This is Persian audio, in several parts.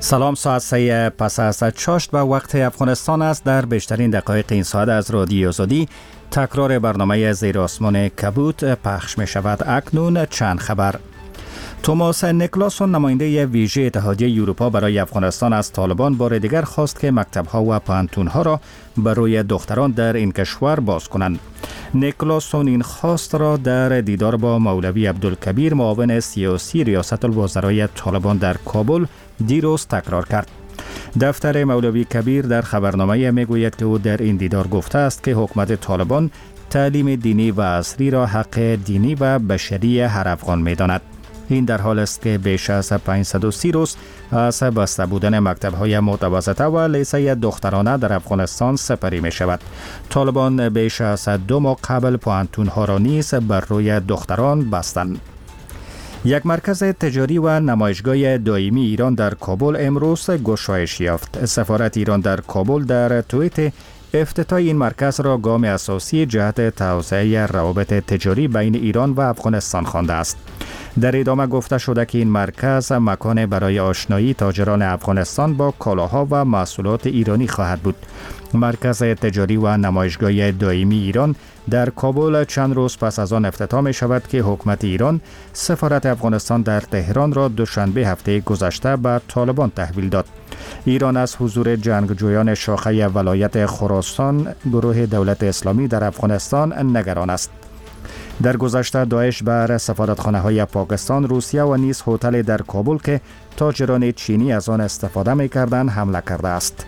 سلام، ساعت 3 پس از چاشت به وقت افغانستان است. در بیشترین دقایق این ساعت از رادیو آزادی تکرار برنامه زیر آسمان کبود پخش می شود. اکنون چند خبر. توماس نیکلاسون، نماینده ویژه اتحادیه اروپا برای افغانستان، از طالبان بار دیگر خواست که مکتب‌ها و پوهنتون‌ها را برای دختران در این کشور باز کنند. نیکلاسون این خواست را در دیدار با مولوی عبدالکبیر، معاون سیاسی ریاست الوزرای طالبان در کابل دیروز تکرار کرد. دفتر مولوی کبیر در خبرنامه میگوید که او در این دیدار گفته است که حکومت طالبان تعلیم دینی و عصری را حق دینی و بشری هر افغان می‌داند. این در حال است که بیش از 530 روز از بسته بودن مکتب‌های متوسطه و لیسه دخترانه در افغانستان سپری می شود. طالبان بیش از 2 ماه قبل پوهنتون‌ها را نیز بر روی دختران بستند. یک مرکز تجاری و نمایشگاه دائمی ایران در کابل امروز گشایش یافت. سفارت ایران در کابل در توییت افتتاح این مرکز را گام اساسی جهت توسعه روابط تجاری بین ایران و افغانستان خوانده است. در ادامه گفته شده که این مرکز مکان برای آشنایی تاجران افغانستان با کالاها و محصولات ایرانی خواهد بود. مرکز تجاری و نمایشگاه دائمی ایران در کابل چند روز پس از آن افتتاح می شود که حکومت ایران سفارت افغانستان در تهران را دوشنبه هفته گذشته به طالبان تحویل داد. ایران از حضور جنگجویان شاخه ولایت خراسان گروه دولت اسلامی در افغانستان نگران است. در گذشته داعش بر سفارتخانه‌های پاکستان، روسیه و نیز هتل در کابل که تاجران چینی از آن استفاده می‌کردند حمله کرده است.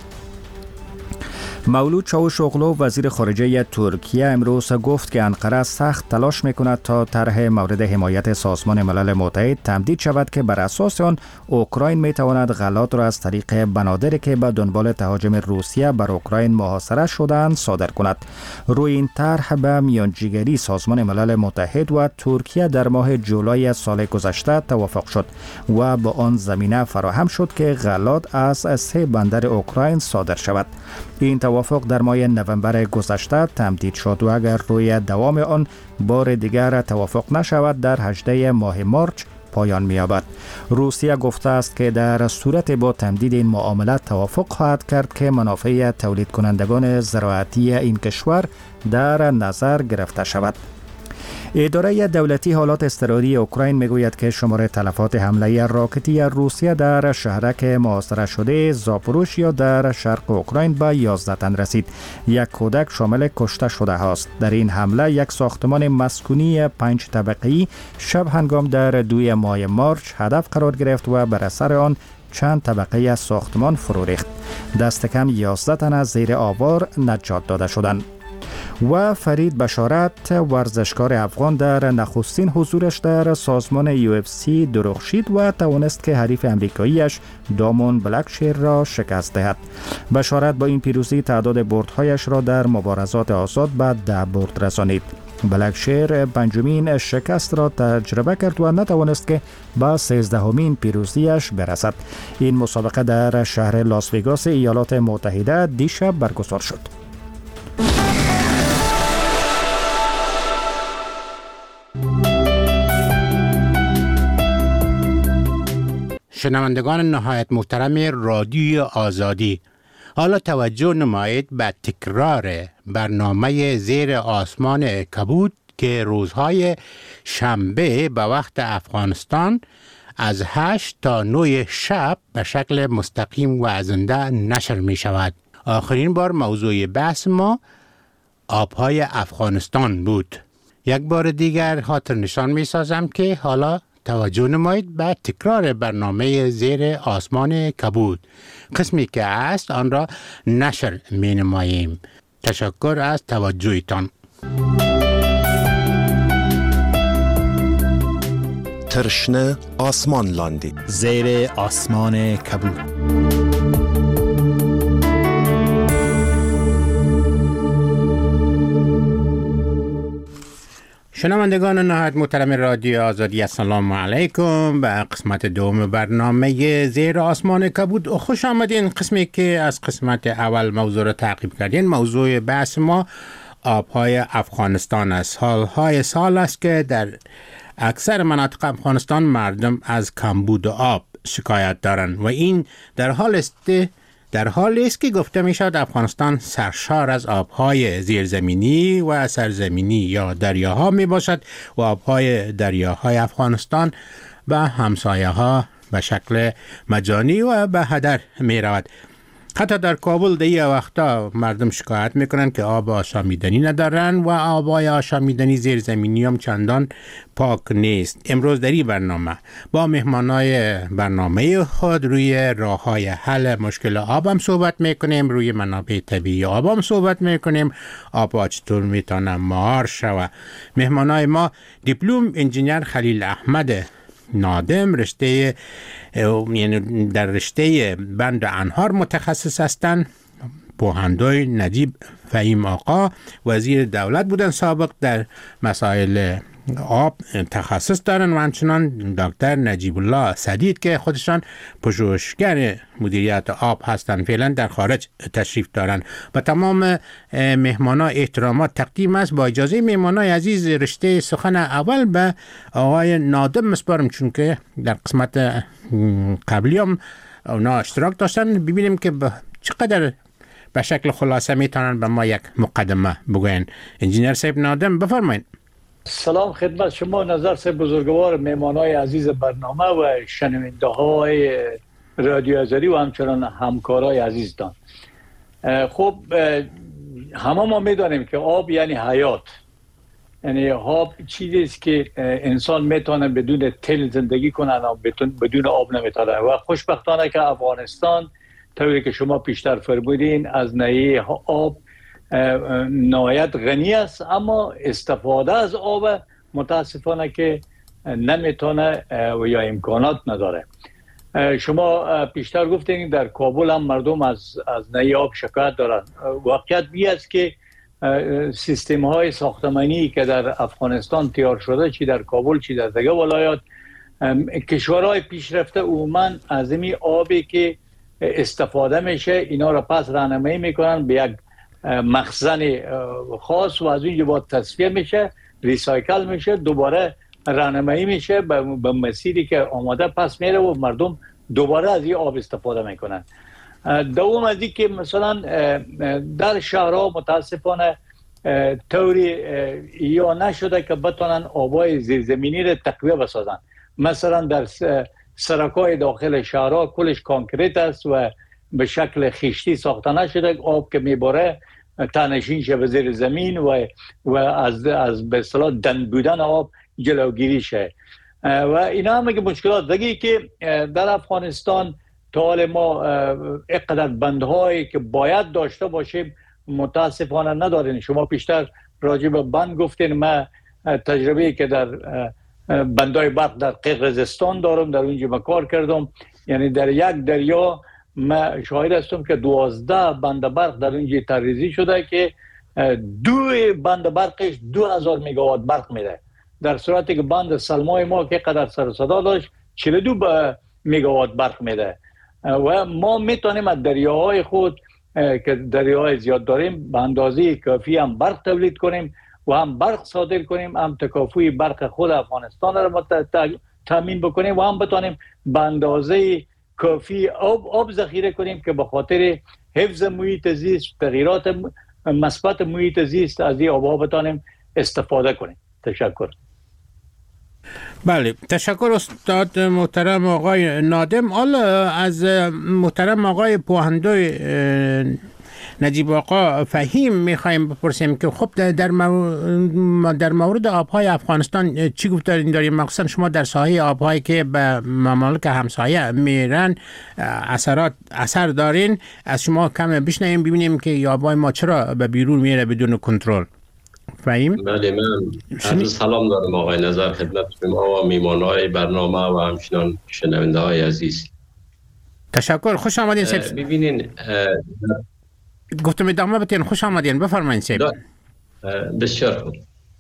مولود چاوشوغلو، وزیر خارجه ترکیه، امروز گفت که انقره سخت تلاش می‌کند تا طرح مورد حمایت سازمان ملل متحد تمدید شود که بر اساس آن اوکراین می‌تواند غلات را از طریق بنادری که به دنبال تهاجم روسیه بر اوکراین محاصره شدند صادر کند. روی این طرح به میانجیگری سازمان ملل متحد و ترکیه در ماه جولای سال گذشته توافق شد و با آن زمینه فراهم شد که غلات از 3 بندر اوکراین صادر شود. این توافق در ماه نوامبر گذشته تمدید شد و اگر روی دوام آن بار دیگر توافق نشود در 18 ماه مارچ پایان می‌یابد. روسیه گفته است که در صورت با تمدید این معامله توافق خواهد کرد که منافع تولید کنندگان زراعتی این کشور در نظر گرفته شود. اداره دولتی حالات اضطراری اوکراین میگوید که شمار تلفات حمله راکتی روسیه در شهرک محاصره شده زاپوروژیا در شرق اوکراین به 11 تن رسید. یک کودک شامل کشته شده است. در این حمله یک ساختمان مسکونی 5 طبقه‌ای شب هنگام در 2 ماه مارچ هدف قرار گرفت و بر اثر آن چند طبقه از ساختمان فرو ریخت. دست کم 11 تن از زیر آوار نجات داده شدند. و فرید بشارت، ورزشکار افغان، در نخستین حضورش در سازمان UFC درخشید و توانست که حریف امریکاییش دامون بلکشیر را شکست دهد. بشارت با این پیروزی تعداد بردهایش را در مبارزات آزاد به 10 برد رسانید. بلکشیر 5مین شکست را تجربه کرد و نتوانست که به 13مین پیروزیش برسد. این مسابقه در شهر لاس وگاس ایالات متحده دیشب برگزار شد. شنوندگان نهایت محترم رادیو آزادی، حالا توجه نمایید به تکرار برنامه زیر آسمان کبود که روزهای شنبه به وقت افغانستان از 8 تا 9 شب به شکل مستقیم و زنده نشر می شود. آخرین بار موضوع بحث ما آبهای افغانستان بود. یک بار دیگر خاطر نشان می سازم که حالا توجه نمایید به تکرار برنامه زیر آسمان کبود. قسمی که است آن را نشر می نماییم. تشکر از توجهتان. ترشنه آسمان لاندی زیر آسمان کبود. شنوندگان نهایت محترم رادیو آزادی، السلام علیکم. به قسمت دوم برنامه زیر آسمان کبود خوش آمدین. قسمی که از قسمت اول موضوع را تعقیب کردین. موضوع بحث ما آبهای افغانستان است. حالهای سال است که در اکثر مناطق افغانستان مردم از کمبود آب شکایت دارند و این در حالی است که گفته می شود افغانستان سرشار از آبهای زیرزمینی و سرزمینی یا دریاها می باشد و آبهای دریاهای افغانستان و همسایه ها به شکل مجانی و به هدر می رود. حتی در کابل دیگه وقتا مردم شکایت میکنن که آب آشامیدنی ندارن و آبای آشامیدنی زیرزمینی هم چندان پاک نیست. امروز در این برنامه با مهمانای برنامه خود روی راه‌های حل مشکل آب هم صحبت میکنیم، روی منابع طبیعی آب هم صحبت میکنیم، آب چطور میتونه مهار شود. مهمانای ما دیپلم انجینیر خلیل احمد نادم یعنی در رشته بند انهار متخصص هستند. پوهندوی نجیب فهیم آقا وزیر دولت بودن سابق، در مسائل آب تخصص دارن و همچنان دکتر نجیب الله سدید که خودشان پژوهشگر مدیریت آب هستند، فعلا در خارج تشریف دارن. و تمام مهمانا احترامات تقدیم است. با اجازه مهمانای عزیز رشته سخن اول به آقای نادم مسپارم، چون که در قسمت قبلی هم اونا اشتراک داشتن. ببینیم که چقدر به شکل خلاصه میتونن به ما یک مقدمه بگوین. انجینیر صاحب نادم بفرمایید. سلام خدمت شما نظر صاحب بزرگوار، مهمانای عزیز برنامه و شنونده های رادیو آزادی و همچنان همکارای عزیزتان. خب همه ما میدانیم که آب یعنی حیات، یعنی آب چیزی است که انسان میتونه بدون تل زندگی کنه و بدون آب نمیتونه. و خوشبختانه که افغانستان طوری که شما پیشتر فرمودین از ناحیه آب نهایت غنی است، اما استفاده از آب متاسفانه که نمیتونه و یا امکانات نداره. شما پیشتر گفتین در کابل هم مردم از ناحیه آب شکایت دارند. واقعیت بی است که سیستم های ساختمانی که در افغانستان تیار شده، چی در کابل چی در دیگه ولایات، کشورهای پیشرفته عموما از این آبی که استفاده میشه اینا را پس راهنمایی میکنن به یک مخزن خاص و از اونجا باید تصفیه میشه، ریسایکل میشه، دوباره راهنمایی میشه به مسیری که آماده پس میره و مردم دوباره از این آب استفاده میکنن. دوم از این که مثلا در شهرها متاسفانه طوری یا نشده که بتونن آبای زیرزمینی را تقویه بسازن. مثلا در سرکای داخل شهرها کلش کانکریت است و به شکل خشتی ساخته نشده، آب که میباره تنشین شه به زیر زمین و از به اصطلاح دند بودن آب جلوگیری شه. و اینا هم که مشکلات دیگه که در افغانستان تا حال ما اینقدر بندهایی که باید داشته باشیم متاسفانه نداریم. شما پیشتر راجع به بند گفتین، من تجربه که در بندهای برق در قرقیزستان دارم، در اونجا من کار کردم. یعنی در یک دریا من شاهد هستم که 12 بند برق در اونجا تریزی شده که 2 بند برقش 2000 مگاوات برق میده، در صورتی که بند سلمای ما که قدر سر و صدا داشت 42 مگاوات برق میده. و ما میتونیم از دریاهای خود که دریاهای زیاد داریم به اندازه کافی هم برق تولید کنیم و هم برق صادر کنیم، هم تکافوی برق خود افغانستان را تامین بکنیم و هم بتونیم به اندازه کافی آب ذخیره کنیم که به خاطر حفظ محیط زیست، تغییرات مثبت محیط زیست از این آبها بتونیم استفاده کنیم. تشکر. بله، تشکر استاد محترم آقای نادم. حالا از محترم آقای پوهندوی نجیب آقا فهیم میخوایم بپرسیم که خب در مورد آبهای افغانستان چی گفتارین داریم؟ مخصوصا شما در ساحه آبهایی که به ممالک همسایه میرن اثر دارین، از شما کم بشنویم ببینیم که آبهای ما چرا به بیرون میره بدون کنترل. فهیم؟ بله، من سلام دارم آقای نظر خدمت شما و میمانهای برنامه و همچنان شنونده های عزیز. تشکر، خوش آمدین سیب. ببینین گفتم ادامه بدین، خوش آمدین، بفرمایید سیب. بسیار خوب.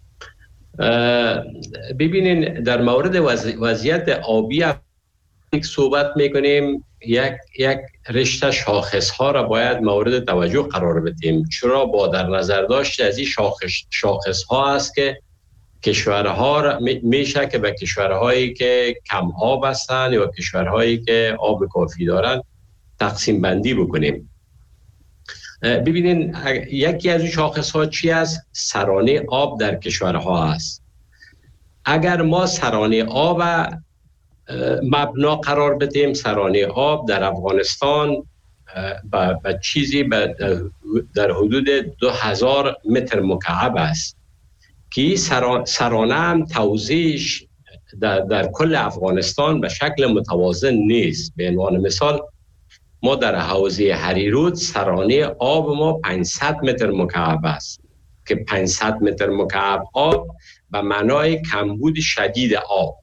ببینین در مورد وضعیت آبی صحبت میکنیم، یک رشته شاخص ها را باید مورد توجه قرار بدیم، چرا با در نظر داشت از این شاخص ها است که کشورها میشه که به کشورهایی که کم آب هستند یا کشورهایی که آب کافی دارن تقسیم بندی بکنیم. ببینین یکی از شاخص ها چی است؟ سرانه آب در کشورها است. اگر ما سرانه آب مبنا قرار بدیم، سرانه آب در افغانستان به چیزی در حدود 2000 متر مکعب است که سرانه هم توزیعش در کل افغانستان به شکل متوازن نیست. به عنوان مثال ما در حوزه هریرود سرانه آب ما 500 متر مکعب است که 500 متر مکعب آب به معنای کمبود شدید آب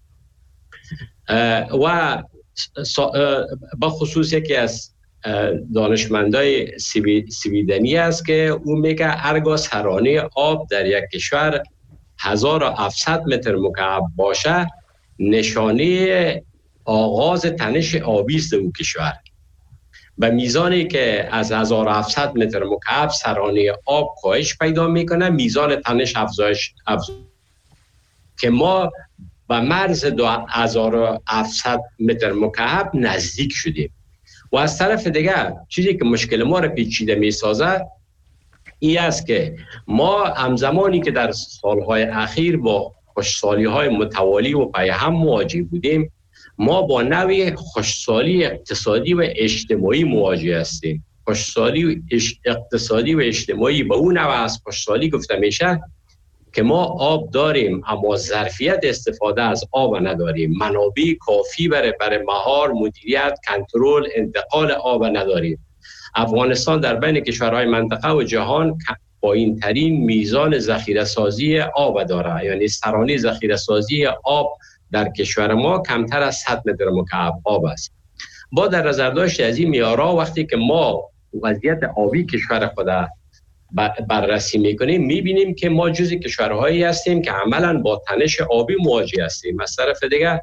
و با خصوص یکی از دانشمندای سویدنی است که او میگه هرگاه سرانه آب در یک کشور 1700 متر مکعب باشه نشانه آغاز تنش آبی است او کشور. به میزانی که از 1700 متر مکعب سرانه آب کاهش پیدا میکنه میزان تنش افزایش که ما به مرز 2700 متر مکعب نزدیک شدیم. و از طرف دیگر چیزی که مشکل ما را پیچیده میسازه این است که ما همزمانی که در سالهای اخیر با خشکسالی‌های متوالی و پی هم مواجه بودیم، ما با نوع خشکسالی اقتصادی و اجتماعی مواجه هستیم. خشکسالی اقتصادی و اجتماعی به اون نوع از خشکسالی گفته میشه که ما آب داریم اما ظرفیت استفاده از آب نداریم، منابع کافی برای مهار، مدیریت، کنترل، انتقال آب نداریم. افغانستان در بین کشورهای منطقه و جهان پایین ترین میزان ذخیره سازی آب داره، یعنی سرانه ذخیره سازی آب در کشور ما کمتر از 100 متر مکعب آب است. با در نظر داشت از این میارا وقتی که ما وضعیت آبی کشور خود بررسی میکنیم میبینیم که ما جزء کشورهایی هستیم که عملاً با تنش آبی مواجه هستیم. از طرف دیگر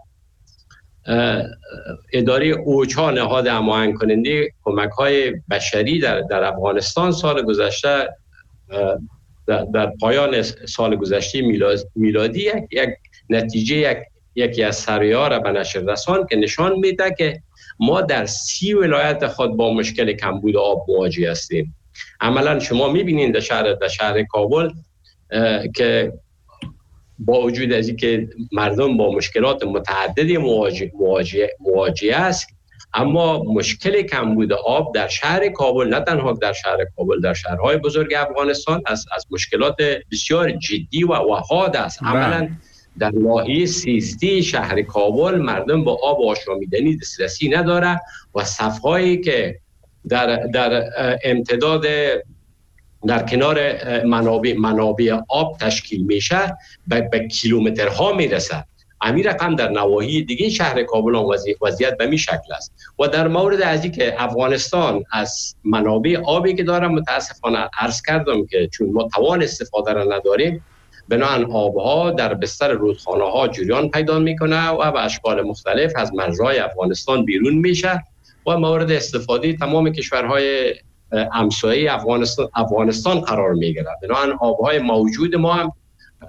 اداره اوچا نهاد هماهنگ کننده کمک های بشری در افغانستان سال گذشته در پایان سال گذشته میلادی یک نتیجه یکی از سریع‌ها را به نشر رساند که نشان میده که ما در 30 ولایت خود با مشکل کمبود آب مواجه هستیم. عملا شما میبینید در شهر کابل که با وجود از اینکه مردم با مشکلات متعددی مواجه است، اما مشکل کمبود آب در شهر کابل، نه تنها در شهر کابل، در شهرهای بزرگ افغانستان از مشکلات بسیار جدی و حاد است. عملا در ناحیه 13 شهر کابل مردم با آب آشامیدنی دسترسی نداره و صف‌هایی که در امتداد در کنار منابع آب تشکیل میشه به کیلومترها میرسه. همین رقم در نواحی دیگه شهر کابل هم وضعیت به می شکل است. و در مورد از این که افغانستان از منابع آبی که داره متاسفانه عرض کردم که چون ما توان استفاده را نداریم، بنابراین آبها در بستر رودخانه ها جریان پیدا میکنه و به اشکال مختلف از مرزهای افغانستان بیرون میشه و مورد استفاده تمام کشورهای همسایه افغانستان قرار میگیره. بنابراین آبهای موجود ما هم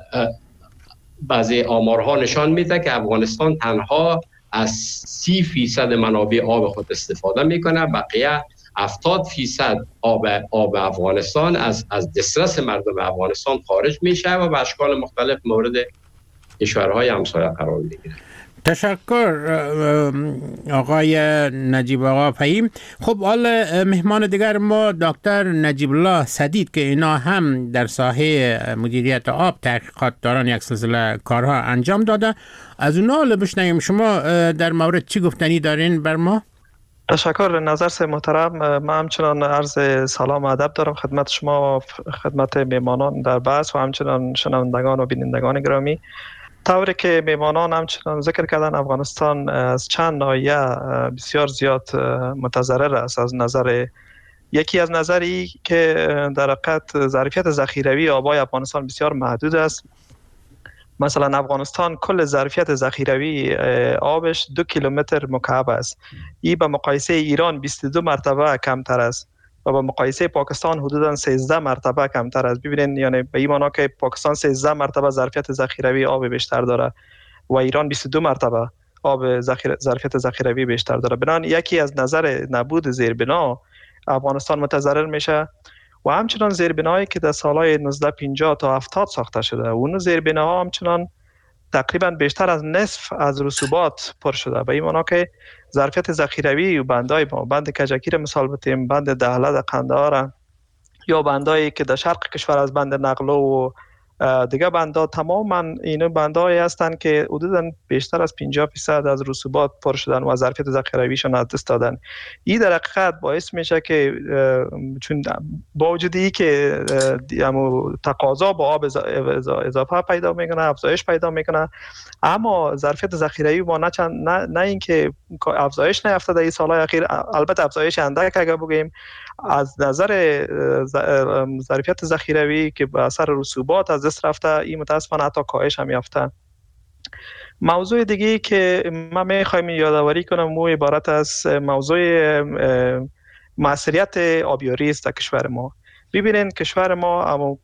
بعضی آمارها نشان میده که افغانستان تنها از 30% منابع آب خود استفاده میکنه، بقیه 70% آب افغانستان از دسترس مردم افغانستان خارج میشه و به اشکال مختلف مورد کشورهای همسایه قرار میگیره. تشکر آقای نجیب آقا فهیم. خب حالا مهمان دیگر ما دکتر نجیب الله سدید که اینا هم در ساحه مدیریت آب تحقیقات دارن، یک سلسله کارها انجام داده. از اونا حالا بشنویم شما در مورد چی گفتنی دارین بر ما؟ تشکر نظر سه محترم. من همچنان عرض سلام و ادب دارم خدمت شما، خدمت میمانان در بحث و همچنان شنوندگان و بینندگان گرامی. طوری که میمانان همچنان ذکر کردن افغانستان از چند ناحیه بسیار زیاد متضرر است. از نظر یکی از نظری که در حقیقت ظرفیت ذخیروی آبای افغانستان بسیار محدود است. مثلا افغانستان کل ظرفیت ذخیروی آبش 2 کیلومتر مکعب است. این به مقایسه ایران 22 مرتبه کمتر است و با مقایسه پاکستان حدوداً 13 مرتبه کمتر است. ببینید یعنی به این معنی که پاکستان 13 مرتبه ظرفیت ذخیروی آب بیشتر داره و ایران 22 مرتبه ظرفیت ذخیروی بیشتر داره. بنابراین یکی از نظر نبود زیربنا افغانستان متضرر میشه و همچنان زیربنایی که در سالهای 1950 تا 70 ساخته شده اون زیربناها همچنان تقریبا بیشتر از نصف از رسوبات پر شده. به این معنی که ظرفیت ذخیروی و بندهای ما، بند کجکیر مثال بتیم، بند دهله قندهار یا بندایی که در شرق کشور از بند نقلو و دیگه بندا، تماما این بندهایی هستند که حدوداً بیشتر از 50% از رسوبات پر شدن و ظرفیت ذخیرویشون از دست دادن. این در حقیقت باعث میشه که چون با وجودی که تقاضا با آب اضافه پیدا میکنه، افزایش پیدا میکنه، اما ظرفیت ذخیروی ما نه اینکه افزایش نیافته در این سالهای اخیر، البته افزایش اندک اگر بگیم، از نظر ظرفیت ذخیروی که به اثر رسوبات از دست رفته، این متاسفانه حتی کاهش هم یافته. موضوع دیگه که ما میخوایم یادآوری کنم و عبارت از موضوع مسئولیت آبیاری است در کشور ما. ببینید کشور ما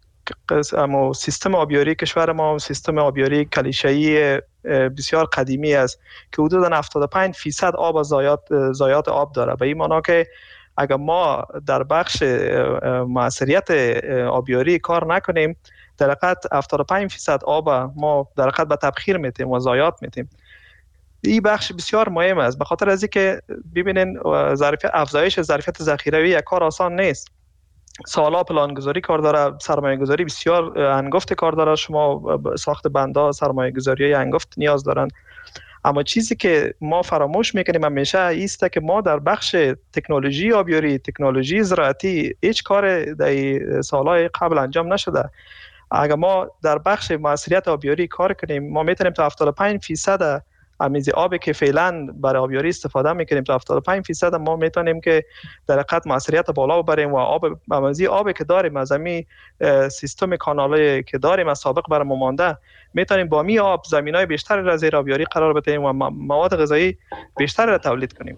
اما سیستم آبیاری کشور ما سیستم آبیاری کلیشه‌ای بسیار قدیمی است که حدوداً 75% آب از ضایعات آب داره. به این معنی که اگر ما در بخش مسئولیت آبیاری کار نکنیم، در حقیقت 75% آب ما در حقیقت به تبخیر میتیم و ضایعات میتیم. این بخش بسیار مهم است، به خاطر از اینکه ببینین افزایش ظرفیت ذخیروی یک کار آسان نیست. سالا پلانگذاری کار داره، سرمایه گذاری بسیار هنگفت کار داره. شما ساخت بندها سرمایه گذاری هنگفت نیاز دارن. اما چیزی که ما فراموش میکنیم همیشه ایسته که ما در بخش تکنولوژی آبیاری، تکنولوژی زراعتی هیچ کار در سالهای قبل انجام نشده. اگر ما در بخش مسئولیت آبیاری کار کنیم، ما میتونیم تا 75% امیزی آبی که فعلا برای آبیاری استفاده میکنیم، تا 75% ما میتونیم که در حقیقت مسئولیت بالا ببریم و امیزی آبی که داریم از همین سیستم کانالایی که داریم از سابق برای مانده، میتونیم با می آب زمینای بیشتر را زیر آبیاری قرار بدهیم و مواد غذایی بیشتر را تولید کنیم.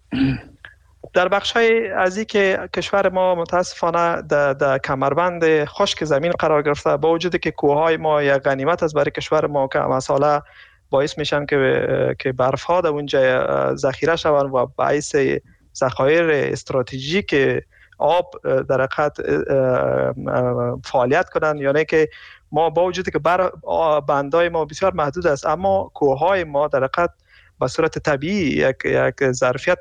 در بخش‌های از این که کشور ما متاسفانه در کمربند خشک زمین قرار گرفته، با وجودی که کوههای ما یک غنیمت است برای کشور ما که مسئله باعث میشن که برف‌ها در اونجا ذخیره شوند و باعث ذخایر استراتژیک آب در حقیقت فعالیت کنند. یعنی که ما با وجودی که بندهای ما بسیار محدود است، اما کوههای ما در حقیقت به صورت طبیعی یک ظرفیت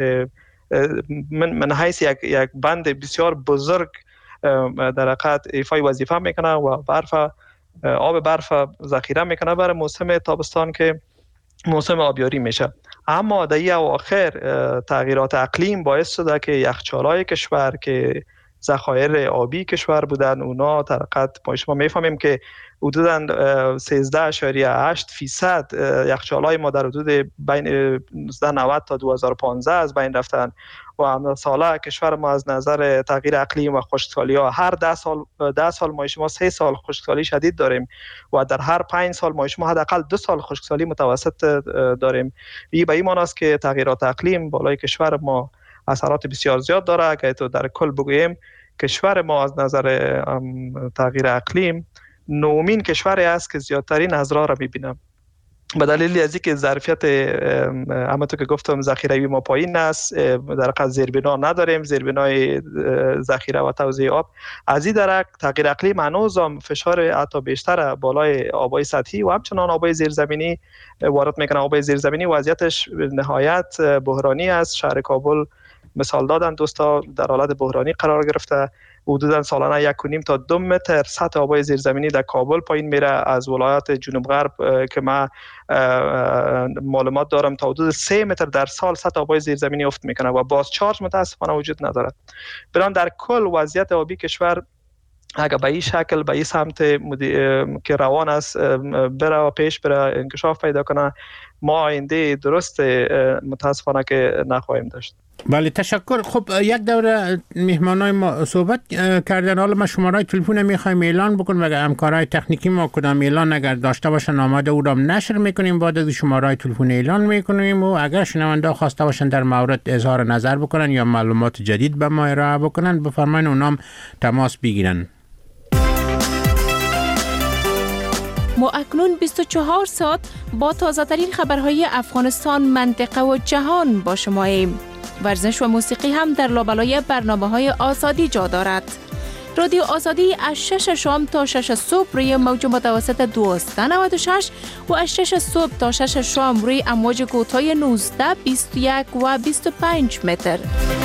من حیث یک بند بسیار بزرگ در حقیقت ایفای وظیفه میکنه و آب برف ذخیره میکنه برای موسم تابستان که موسم آبیاری میشه. اما در این اواخر تغییرات اقلیم باعث شده که یخچال‌های کشور که ذخایر آبی کشور بودن، اونا در حقیقت ما میفهمیم که حدوداً 13.8% یخچال‌های ما در حدود بین 1990 تا 2015 از بین رفتن و هم ساله کشور ما از نظر تغییر اقلیم و خشکسالی‌ها هر 10 سال ما شما 3 سال خشکسالی شدید داریم و در هر 5 سال ما شما حداقل 2 سال خشکسالی متوسط داریم. این به این معنی است که تغییرات اقلیم بالای کشور ما اثرات بسیار زیاد داره. اگه تو در کل بگوییم کشور ما از نظر تغییر اقلیم نومین کشوری است که زیادترین اضرار را می‌بینم، به دلیل از اینکه ظرفیت همونطور که گفتم ذخیروی ما پایین است، در حقیقت زیربنا نداریم، زیربنای ذخیره و توزیع آب. از این درک تغییر اقلیم هنوز هم فشار حتی بیشتر بالای آبای سطحی و همچنان آبای زیرزمینی وارد میکنه. آبای زیرزمینی وضعیتش نهایت بحرانی است. شهر کابل مثال دادن دوستا در حالت بحرانی قرار گرفته. حدوداً سالانه 1.5 تا 2 متر سطح آبای زیرزمینی در کابل پایین میره. از ولایات جنوب غرب که من معلومات دارم تا حدود 3 متر در سال سطح آبای زیرزمینی افت میکنه و بازچارج متاسفانه وجود نداره. بنابراین در کل وضعیت آبی کشور اگر به این شکل به این سمت که روان است بره و پیش بره انکشاف پیدا کنه، ما آینده درست متاسفانه که نخواهیم داشت. بله تشکر. خب یک دوره مهمانای ما صحبت کردن، حالا ما شماره تلفن میخوایم اعلان بکنیم و اگر همکارای تکنیکی ما کدام اعلان اگر داشته باشن آماده او را نشر میکنیم، بعد از شماره تلفن اعلان میکنیم و اگر شنونده خواسته باشن در مورد اظهار نظر بکنن یا معلومات جدید به ما ارائه بکنن بفرمایید اونام تماس بگیرن. ما اکنون 24 ساعت با تازه ترین خبرهای افغانستان، منطقه و جهان با شماییم. ورزش و موسیقی هم در لابلای برنامه‌های آزادی جا دارد. رادیو آزادی از 6 شام تا 6 صبح روی موج متوسط 1296 و از 6 صبح تا 6 شام روی امواج کوتاه 19، 21 و 25 متر.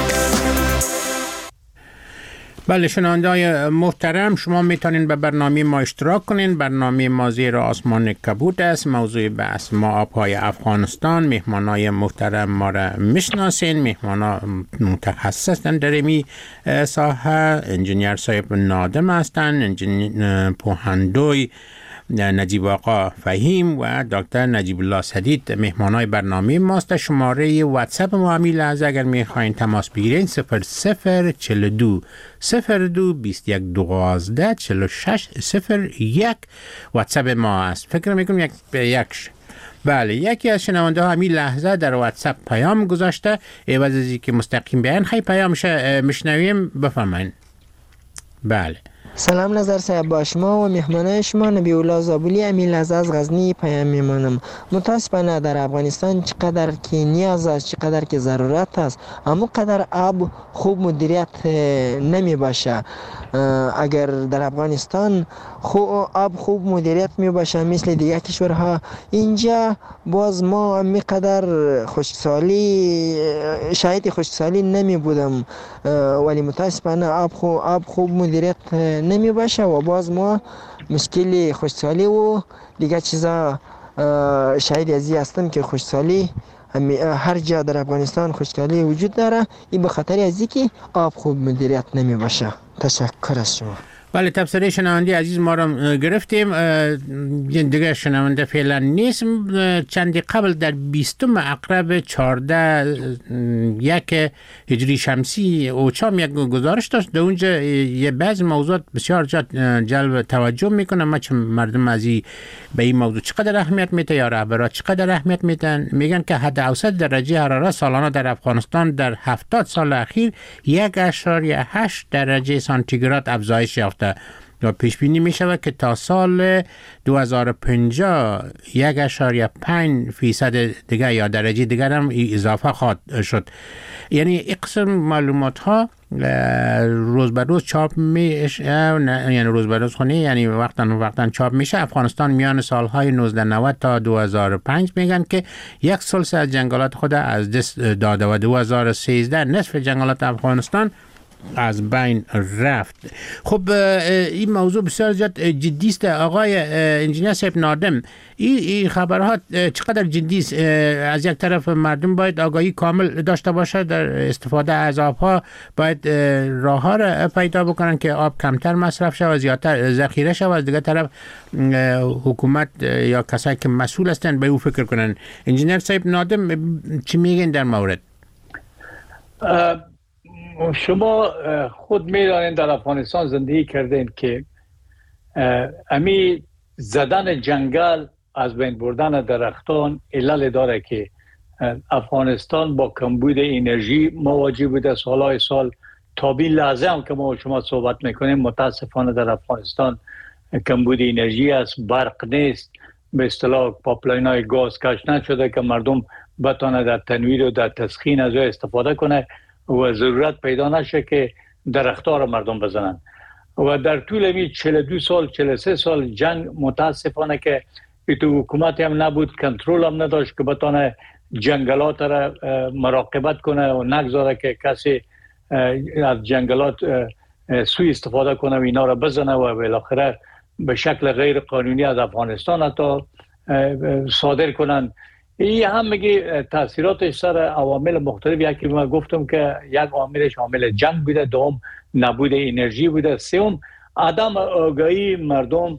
بله شنونده‌های محترم، شما میتونین به برنامه ما اشتراک کنین. برنامه ما زیر آسمان کبود است. موضوع بحث ما آبهای افغانستان. مهمانای محترم ما را میشناسین، مهمانا متخصصن در این ساحه. انجینیر صاحب نادم هستن، انجینیر پوهندوی نجیب آقا فهیم و دکتر نجیب الله سدید مهمانای برنامه ماست. شماره واتساپ ما همین لحظه اگر میخواین تماس بگیرین 0042 02 21 12 46 01 واتساپ ما است. فکر میکنم یک بله یکی از شنونده ها همین لحظه در واتساپ پیام گذاشته. عوض از اینکه مستقیم بیان خیلی پیامش میشنویم، بفرمایید. بله سلام نظر صاحب، با شما و مهمانای شما نبی الله زابولی امین لحظه از غزنی پیام میمانم. متاسفانه در افغانستان چقدر که نیاز است، چقدر که ضرورت است، اما قدر آب خوب مدیریت نمی باشه. اگر در افغانستان آب خوب مدیریت می باشه مثل دیگه کشورها، اینجا باز ما میقدر خشکسالی شاید خشکسالی نمی بودم، ولی متاسفانه آب خوب مدیریت نمی باشه و باز ما مشکل خشکسالی و دیگه چیزا شاید ازی هستم که خشکسالی هر جا در افغانستان خشکسالی وجود داره. این به خاطر ازی که آب خوب مدیریت نمی باشه. تشکر از شما. بله تبصره شنونده عزیز ما را گرفتیم. دیگه شنونده فعلا نیست. چندی قبل در 20 عقرب 14 هجری شمسی اوچام یک گزارش داشت. در اونجا یه بعض موضوعات بسیار جلب توجه میکنه. ما چه مردم از به این موضوع چقدر اهمیت میده یا رهبران چقدر اهمیت میدن. میگن که حد اوسط درجه حرارت سالانه در افغانستان در 70 سال اخیر 1.8 درجه سانتیگراد افزایش یافته و پیش بینی می شود که تا سال 2050 1.5% دیگه یا درجه دیگر هم اضافه خواهد شد. یعنی این قسم معلومات ها روز به روز چاپ میشه، یعنی روز به روز خونی، یعنی وقتا چاپ میشه. افغانستان میان سالهای 1990 تا 2005 میگن که 1/3 از جنگلات خود از دست داده و 2013 نصف جنگلات افغانستان از بین رفت. خب این موضوع بسیار جدی است. آقای انجینیر صاحب نادم، این خبرها چقدر جدی است؟ از یک طرف مردم باید آگاهی کامل داشته باشه در استفاده از آبها، باید راه‌ها را پیدا بکنن که آب کمتر مصرف شود، زیادتر ذخیره شود. از دیگر طرف حکومت یا کسایی که مسئول هستند به او فکر کنن. انجینیر صاحب نادم چی میگن در مورد؟ شما خود میدانید در افغانستان زندگی کردین که امی زدن جنگل، از بین بردن درختان علل داره که افغانستان با کمبود انرژی مواجه بوده سالهای سال. تا بی لحظه هم که ما شما صحبت میکنیم متاسفانه در افغانستان کمبود انرژی است، برق نیست، به اصطلاح پاپلاین های گاز کش نشده که مردم بتانه در تنویر و در تسخین از استفاده کنه و ضرورت پیدا نشه که درخت‌ها را مردم بزنن. و در طول می 42 سال 43 سال جنگ متاسفانه که تو حکومت هم نبود، کنترل هم نداشت که بتانه جنگلات را مراقبت کنه و نگذاره که کسی از جنگلات سوء استفاده کنه و اینا را بزنه و بالاخره به شکل غیر قانونی از افغانستان حتی صادر کنن. این هم میگه تاثیراتش سر عوامل مختلف. یکی ما گفتم که یک عاملش عامل جنگ بوده، دوم نبود انرژی بوده، سوم عدم آگاهی مردم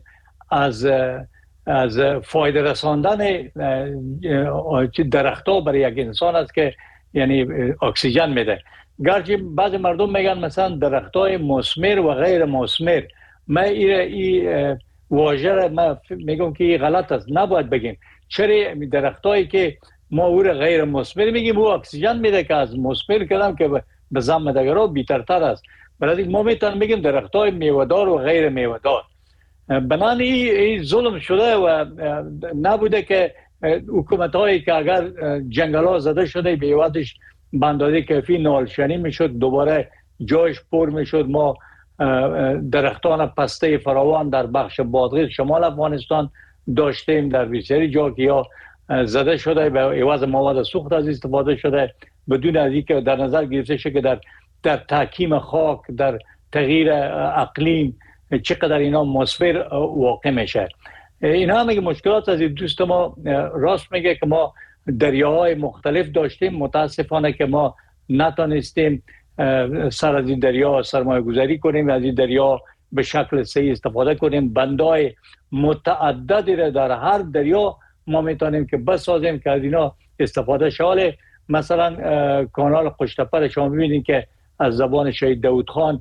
از فایده رساندن درخت‌ها برای یک انسان است که یعنی اکسیژن میده. گرچه بعض مردم میگن مثلا درختای مثمر و غیر مثمر، من این واژه را من میگم که این غلط است، نباید بگیم. چرا درختایی که ما او غیر مثمر میگیم، او اکسیژن میده که از مثمر کردم که به زعم دیگران بی‌ترتر است. برای ما میتونیم بگیم درختای میوه‌دار و غیر میوه‌دار. بنان این ظلم شده و نبوده که حکومت هایی که اگر جنگل ها زده شده به عوضش به اندازه کافی نالشنی میشد، دوباره جایش پر میشد. ما درختان پسته فراوان در بخش بادغیس شمال افغانستان داشتیم، در بسیاری جا که یا زده شده به عوض مواد سوخت از استفاده شده، بدون از اینکه در نظر گرفته شده که در تحکیم خاک، در تغییر اقلیم چقدر اینا مؤثر واقع میشه. اینا هم مشکلات از دوست ما راست میگه که ما دریاهای مختلف داشتیم، متاسفانه که ما نتونستیم سر از این دریا سرمایه گذاری کنیم، از این دریا به شکل صحیح استفاده کنیم. بندای متعددی را در هر دریا ما میتونیم که بسازیم که از اینا استفاده شاله. مثلا کانال قشتپر شما ببینید که از زبان شهید داود خان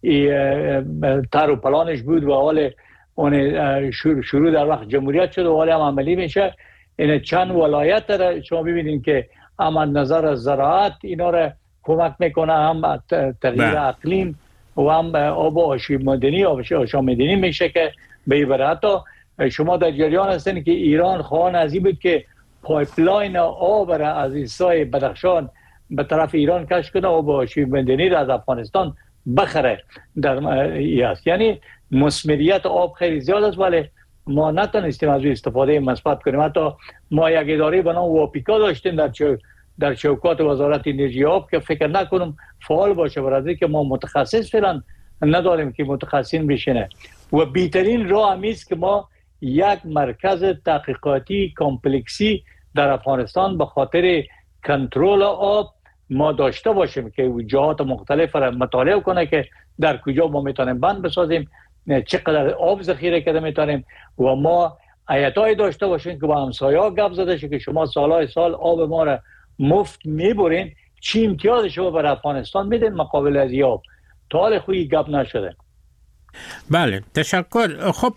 تر و پلانش بود و حال اون شروع در وقت جمهوریت شد و حال هم عملی میشه. این چند ولایت را شما ببینید که هم از نظر زراعت اینا را کمک میکنه، هم تغییر اقلیم و هم آب آشامیدنی آشامیدنی میشه که به برای حتی شما در جریان هستین که ایران خواهان از این بود که پایپلاین آب را از ایستای بدخشان به طرف ایران کش کنه و با آشامیدنی را از افغانستان بخره در است. یعنی مثمریت آب خیلی زیاد است ولی ما نتونستیم از استفاده مثبت کنیم. حتی ما یک اداره به نام واپیکا داشتیم در چوکات وزارت انرژی آب که فکر نکنم فعال باشه، برای که ما متخصص فعلا نداریم که متخصصین بشینه. و بیترین راه هم است که ما یک مرکز تحقیقاتی کامپلکسی در افغانستان به خاطر کنترل آب ما داشته باشیم که جهات مختلف را مطالعه کنه که در کجا ما میتونیم بند بسازیم، چقدر آب ذخیره کرده میتونیم و ما هیئت‌ای داشته باشیم که با همسایه‌ها گپ زده شه که شما سالهای سال آب ما را مفت میبرین، چی امتیاز شما برای افغانستان میدین مقابل از آب؟ تا حال خویی گپ نشده. بله تشکر. خب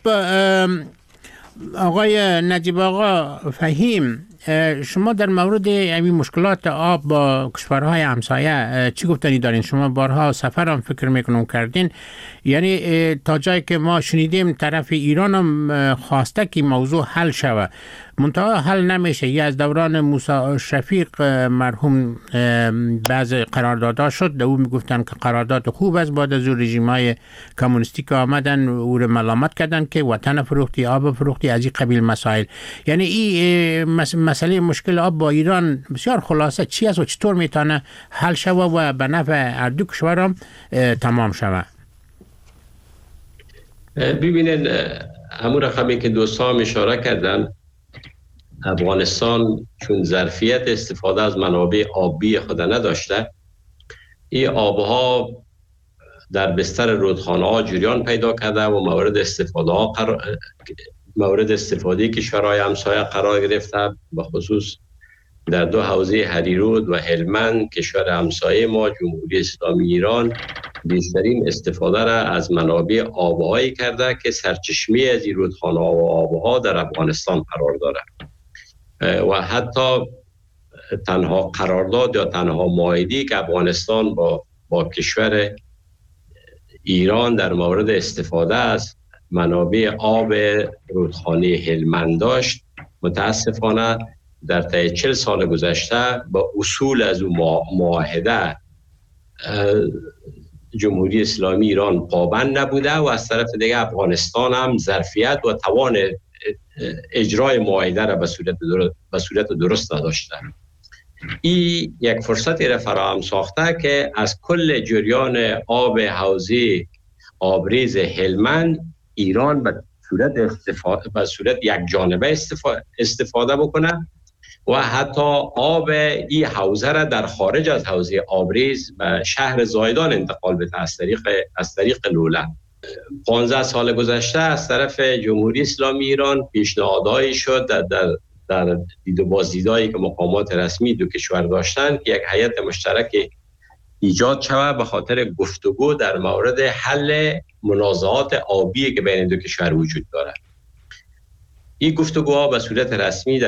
آقای نجیب آقا فهیم، شما در مورد این مشکلات آب با کشورهای همسایه چی گفتنی دارین؟ شما بارها سفر هم فکر میکنم کردین، یعنی تا جایی که ما شنیدیم طرف ایران هم خواسته که موضوع حل شود، منتها حل نمیشه. یا از دوران موسی شفیق مرحوم بعض قراردادها شد، او میگفتن که قرارداد خوب است، بعد از رژیم‌های کمونیستی که آمدن او رو ملامت کردن که وطن فروختی، آب فروختی، از این قبیل مسائل. یعنی این مسئله مشکل آب با ایران بسیار خلاصه چی است و چطور میتونه حل شود و به نفع هر دو کشور هم تمام شود؟ ببینید همون رقمی که دوستان اشاره کردن، افغانستان چون ظرفیت استفاده از منابع آبی خود نداشته، این آبها در بستر رودخانه‌ها جریان پیدا کرده و مورد استفاده کشورهای همسایه قرار گرفته، به خصوص در دو حوزه هریرود و هلمند کشور همسایه ما جمهوری اسلامی ایران بیشترین استفاده را از منابع آبهایی کرده که سرچشمه از این رودخانه‌ها و آبها در افغانستان قرار داره و حتی تنها قرارداد یا تنها معاهده‌ای که افغانستان با کشور ایران در مورد استفاده از منابع آب رودخانه هلمند داشت، متاسفانه در طی 40 سال گذشته با اصول از اون معاهده جمهوری اسلامی ایران پابند نبوده و از طرف دیگه افغانستان هم ظرفیت و توان اجرای معاهده را به صورت درست نداشته. این یک فرصتی را فراهم ساخته که از کل جریان آب حوزه آبریز هلمند ایران به صورت یک جانبه استفاده بکنه و حتی آب این حوزه را در خارج از حوزه آبریز به شهر زایدان انتقال بده از طریق لوله. 15 سال گذشته از طرف جمهوری اسلامی ایران پیشنهادهایی شد در در دید و بازدیدایی که مقامات رسمی دو کشور داشتن که یک هیئت مشترک ایجاد شود به خاطر گفتگو در مورد حل منازعات آبی که بین دو کشور وجود دارد. این گفتگوها به صورت رسمی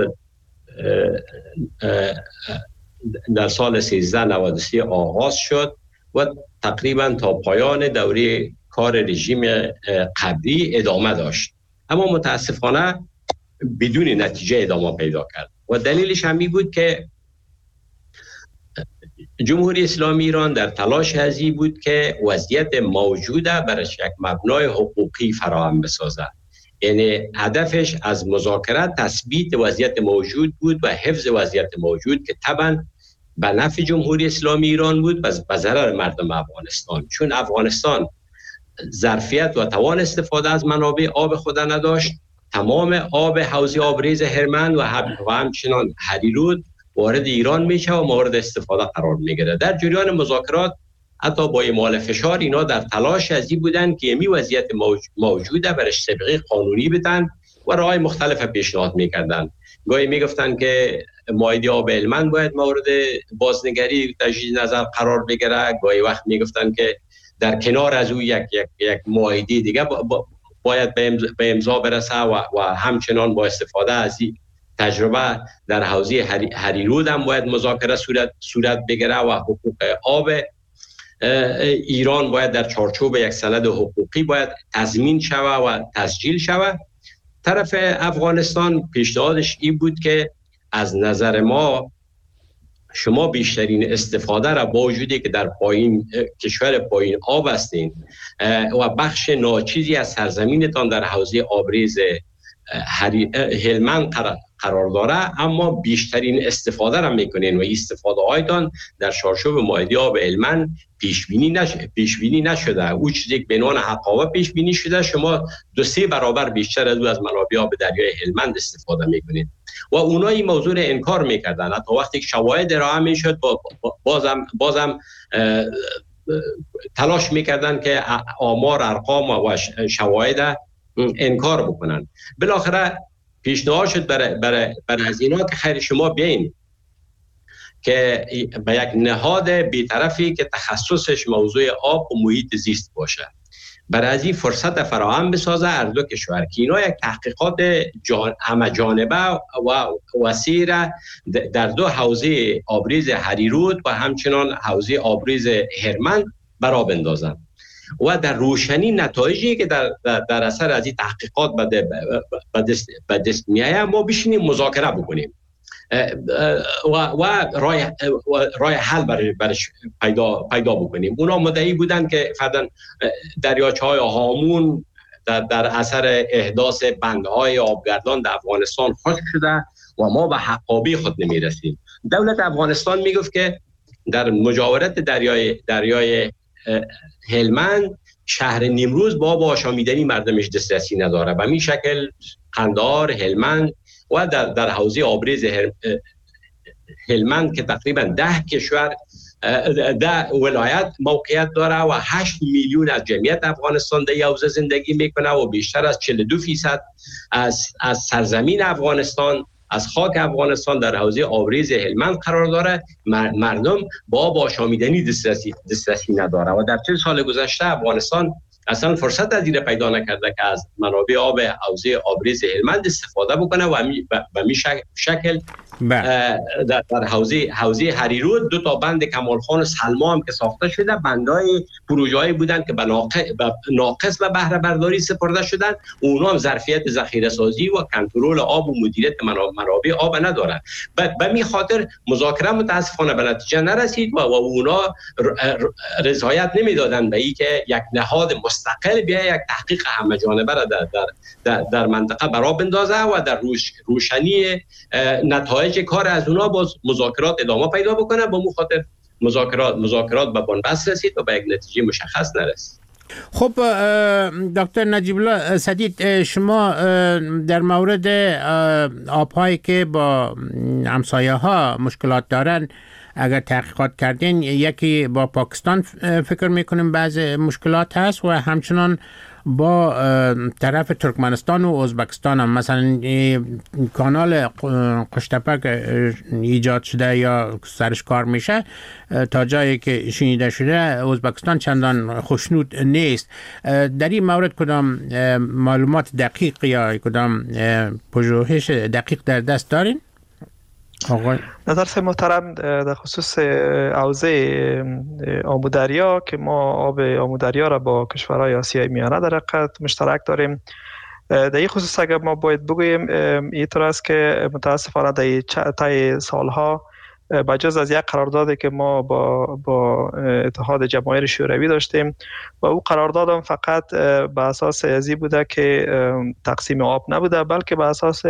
در سال 1393 آغاز شد و تقریبا تا پایان دوره کار رژیم قبلی ادامه داشت، اما متاسفانه بدون نتیجه ادامه پیدا کرد و دلیلش همی بود که جمهوری اسلامی ایران در تلاش ازی بود که وضعیت موجوده برش یک مبنای حقوقی فراهم بسازد. یعنی هدفش از مذاکرات تثبیت وضعیت موجود بود و حفظ وضعیت موجود که طبعا به نفع جمهوری اسلامی ایران بود و به ضرر مردم افغانستان، چون افغانستان ظرفیت و توان استفاده از منابع آب خود نداشت. تمام آب حوضه آبریز هرمند و همچنان هریرود وارد ایران میشه و مورد استفاده قرار میگیره. در جریان مذاکرات حتی با اعمال فشار اینا در تلاش ازی بودن که می وضعیت موجوده برش سابقه قانونی بدن و راههای مختلف پیشنهاد میکردن. گاهی میگفتن که مایده آب هلمند باید مورد بازنگری تجدید نظر قرار بگیره، گاهی وقت میگفتن که در کنار از او یک مایده دیگه باید به امضا برسه و همچنان با استفاده از این تجربه در حوزه هریرود هم باید مذاکره صورت بگیره و حقوق آب ایران باید در چارچوب یک سند حقوقی باید تضمین شود و تسجیل شود. طرف افغانستان پیشنهادش این بود که از نظر ما شما بیشترین استفاده را با وجودی که در کشور پایین آب هستین و بخش ناچیزی از سرزمینتان در حوزه آبریز هلمند قرار داره، اما بیشترین استفاده را میکنین و استفاده هایتان در چارچوب مایده آب هلمند پیش بینی نشده. او چیزی که به عنوان حقابه پیش بینی شده، شما 2-3 برابر بیشتر از او از منابع آب دریای هلمند استفاده میکنید و اونا این موضوع را انکار میکردن. حتی وقتی که شواهد ارائه میشد بازم تلاش میکردن که آمار، ارقام و شواهد انکار بکنن. بالاخره پیشنهاد شد برای از اینا که خیر شما بیاین که به یک نهاد بی‌طرفی که تخصصش موضوع آب و محیط زیست باشه، برای از این فرصت فراهم بسازه هر دو کشور که اینا یک تحقیقات همه جانبه و وسیع در دو حوزه آبریز هریرود و همچنان حوزه آبریز هرمند برآ بندازن و در روشنی نتایجی که در اثر از این تحقیقات به دست میایه ما بشینیم مذاکره بکنیم و راه حل برش پیدا بکنیم. اونا مدعی بودن که فرضاً دریاچه‌های هامون در اثر احداث بندهای آبگردان در افغانستان خشک شده و ما به حقابی خود نمیرسیم. دولت افغانستان میگفت که در مجاورت دریای هلمند شهر نیمروز با آب آشامیدنی مردمش دسترسی نداره. به این شکل قندهار، هلمند و در حوزه آبریز هلمند که تقریبا 10 ولایت موقعیت داره و 8 میلیون از جمعیت افغانستان در حوزه زندگی میکنه و بیشتر از 42% از سرزمین افغانستان، از خاک افغانستان در حوزه آبریز هلمند قرار داره. مردم با آب آشامیدنی دسترسی نداره و در 40 سال گذشته افغانستان اصلا فرصت از این پیدا نکرده که از منابع آب حوزه آبریز هلمند استفاده بکنه و به می شکل در حوزه هریرود 2 بند کمال خان و سلما هم که ساخته شده، بندهای پروژه‌ای بودند که ناقص به بهره برداری سپرده شدند. اونا هم ظرفیت ذخیره سازی و کنترل آب و مدیریت منابع آب ندارن. به می خاطر مذاکره متاسفانه به نتیجه نرسید و اونا رضایت نمیدادن به این که یک نهاد مستقل بیا یک تحقیق همه جانبه را در منطقه برا بندازه و در روشنی نتایج کار از اونا باز مذاکرات ادامه پیدا بکنه. با مخاطر مذاکرات به بنبست رسید و به یک نتیجه مشخص نرسید. خب دکتر نجیب الله سدید، شما در مورد آب‌هایی که با همسایه ها مشکلات دارن اگر تحقیقات کردین یکی با پاکستان فکر میکنیم بعض مشکلات هست و همچنان با طرف ترکمنستان و ازبکستان هم، مثلا کانال قشتپک ایجاد شده یا سرش کار میشه تا جایی که شنیده شده ازبکستان چندان خوشنود نیست. در این مورد کدام معلومات دقیق یا کدام پژوهش دقیق در دست دارین؟ آقای نظر سه محترم در خصوص حوزه آمودریا که ما آب آمودریا را با کشورهای آسیای میانه در حقیقت مشترک داریم، در این خصوص اگر ما باید بگوییم این طور است که متاسفانه در طی سالها بجز از یک قراردادی که ما با اتحاد جماهیر شوروی داشتیم و او قرارداد هم فقط به اساس ازی بوده که تقسیم آب نبوده، بلکه به اساس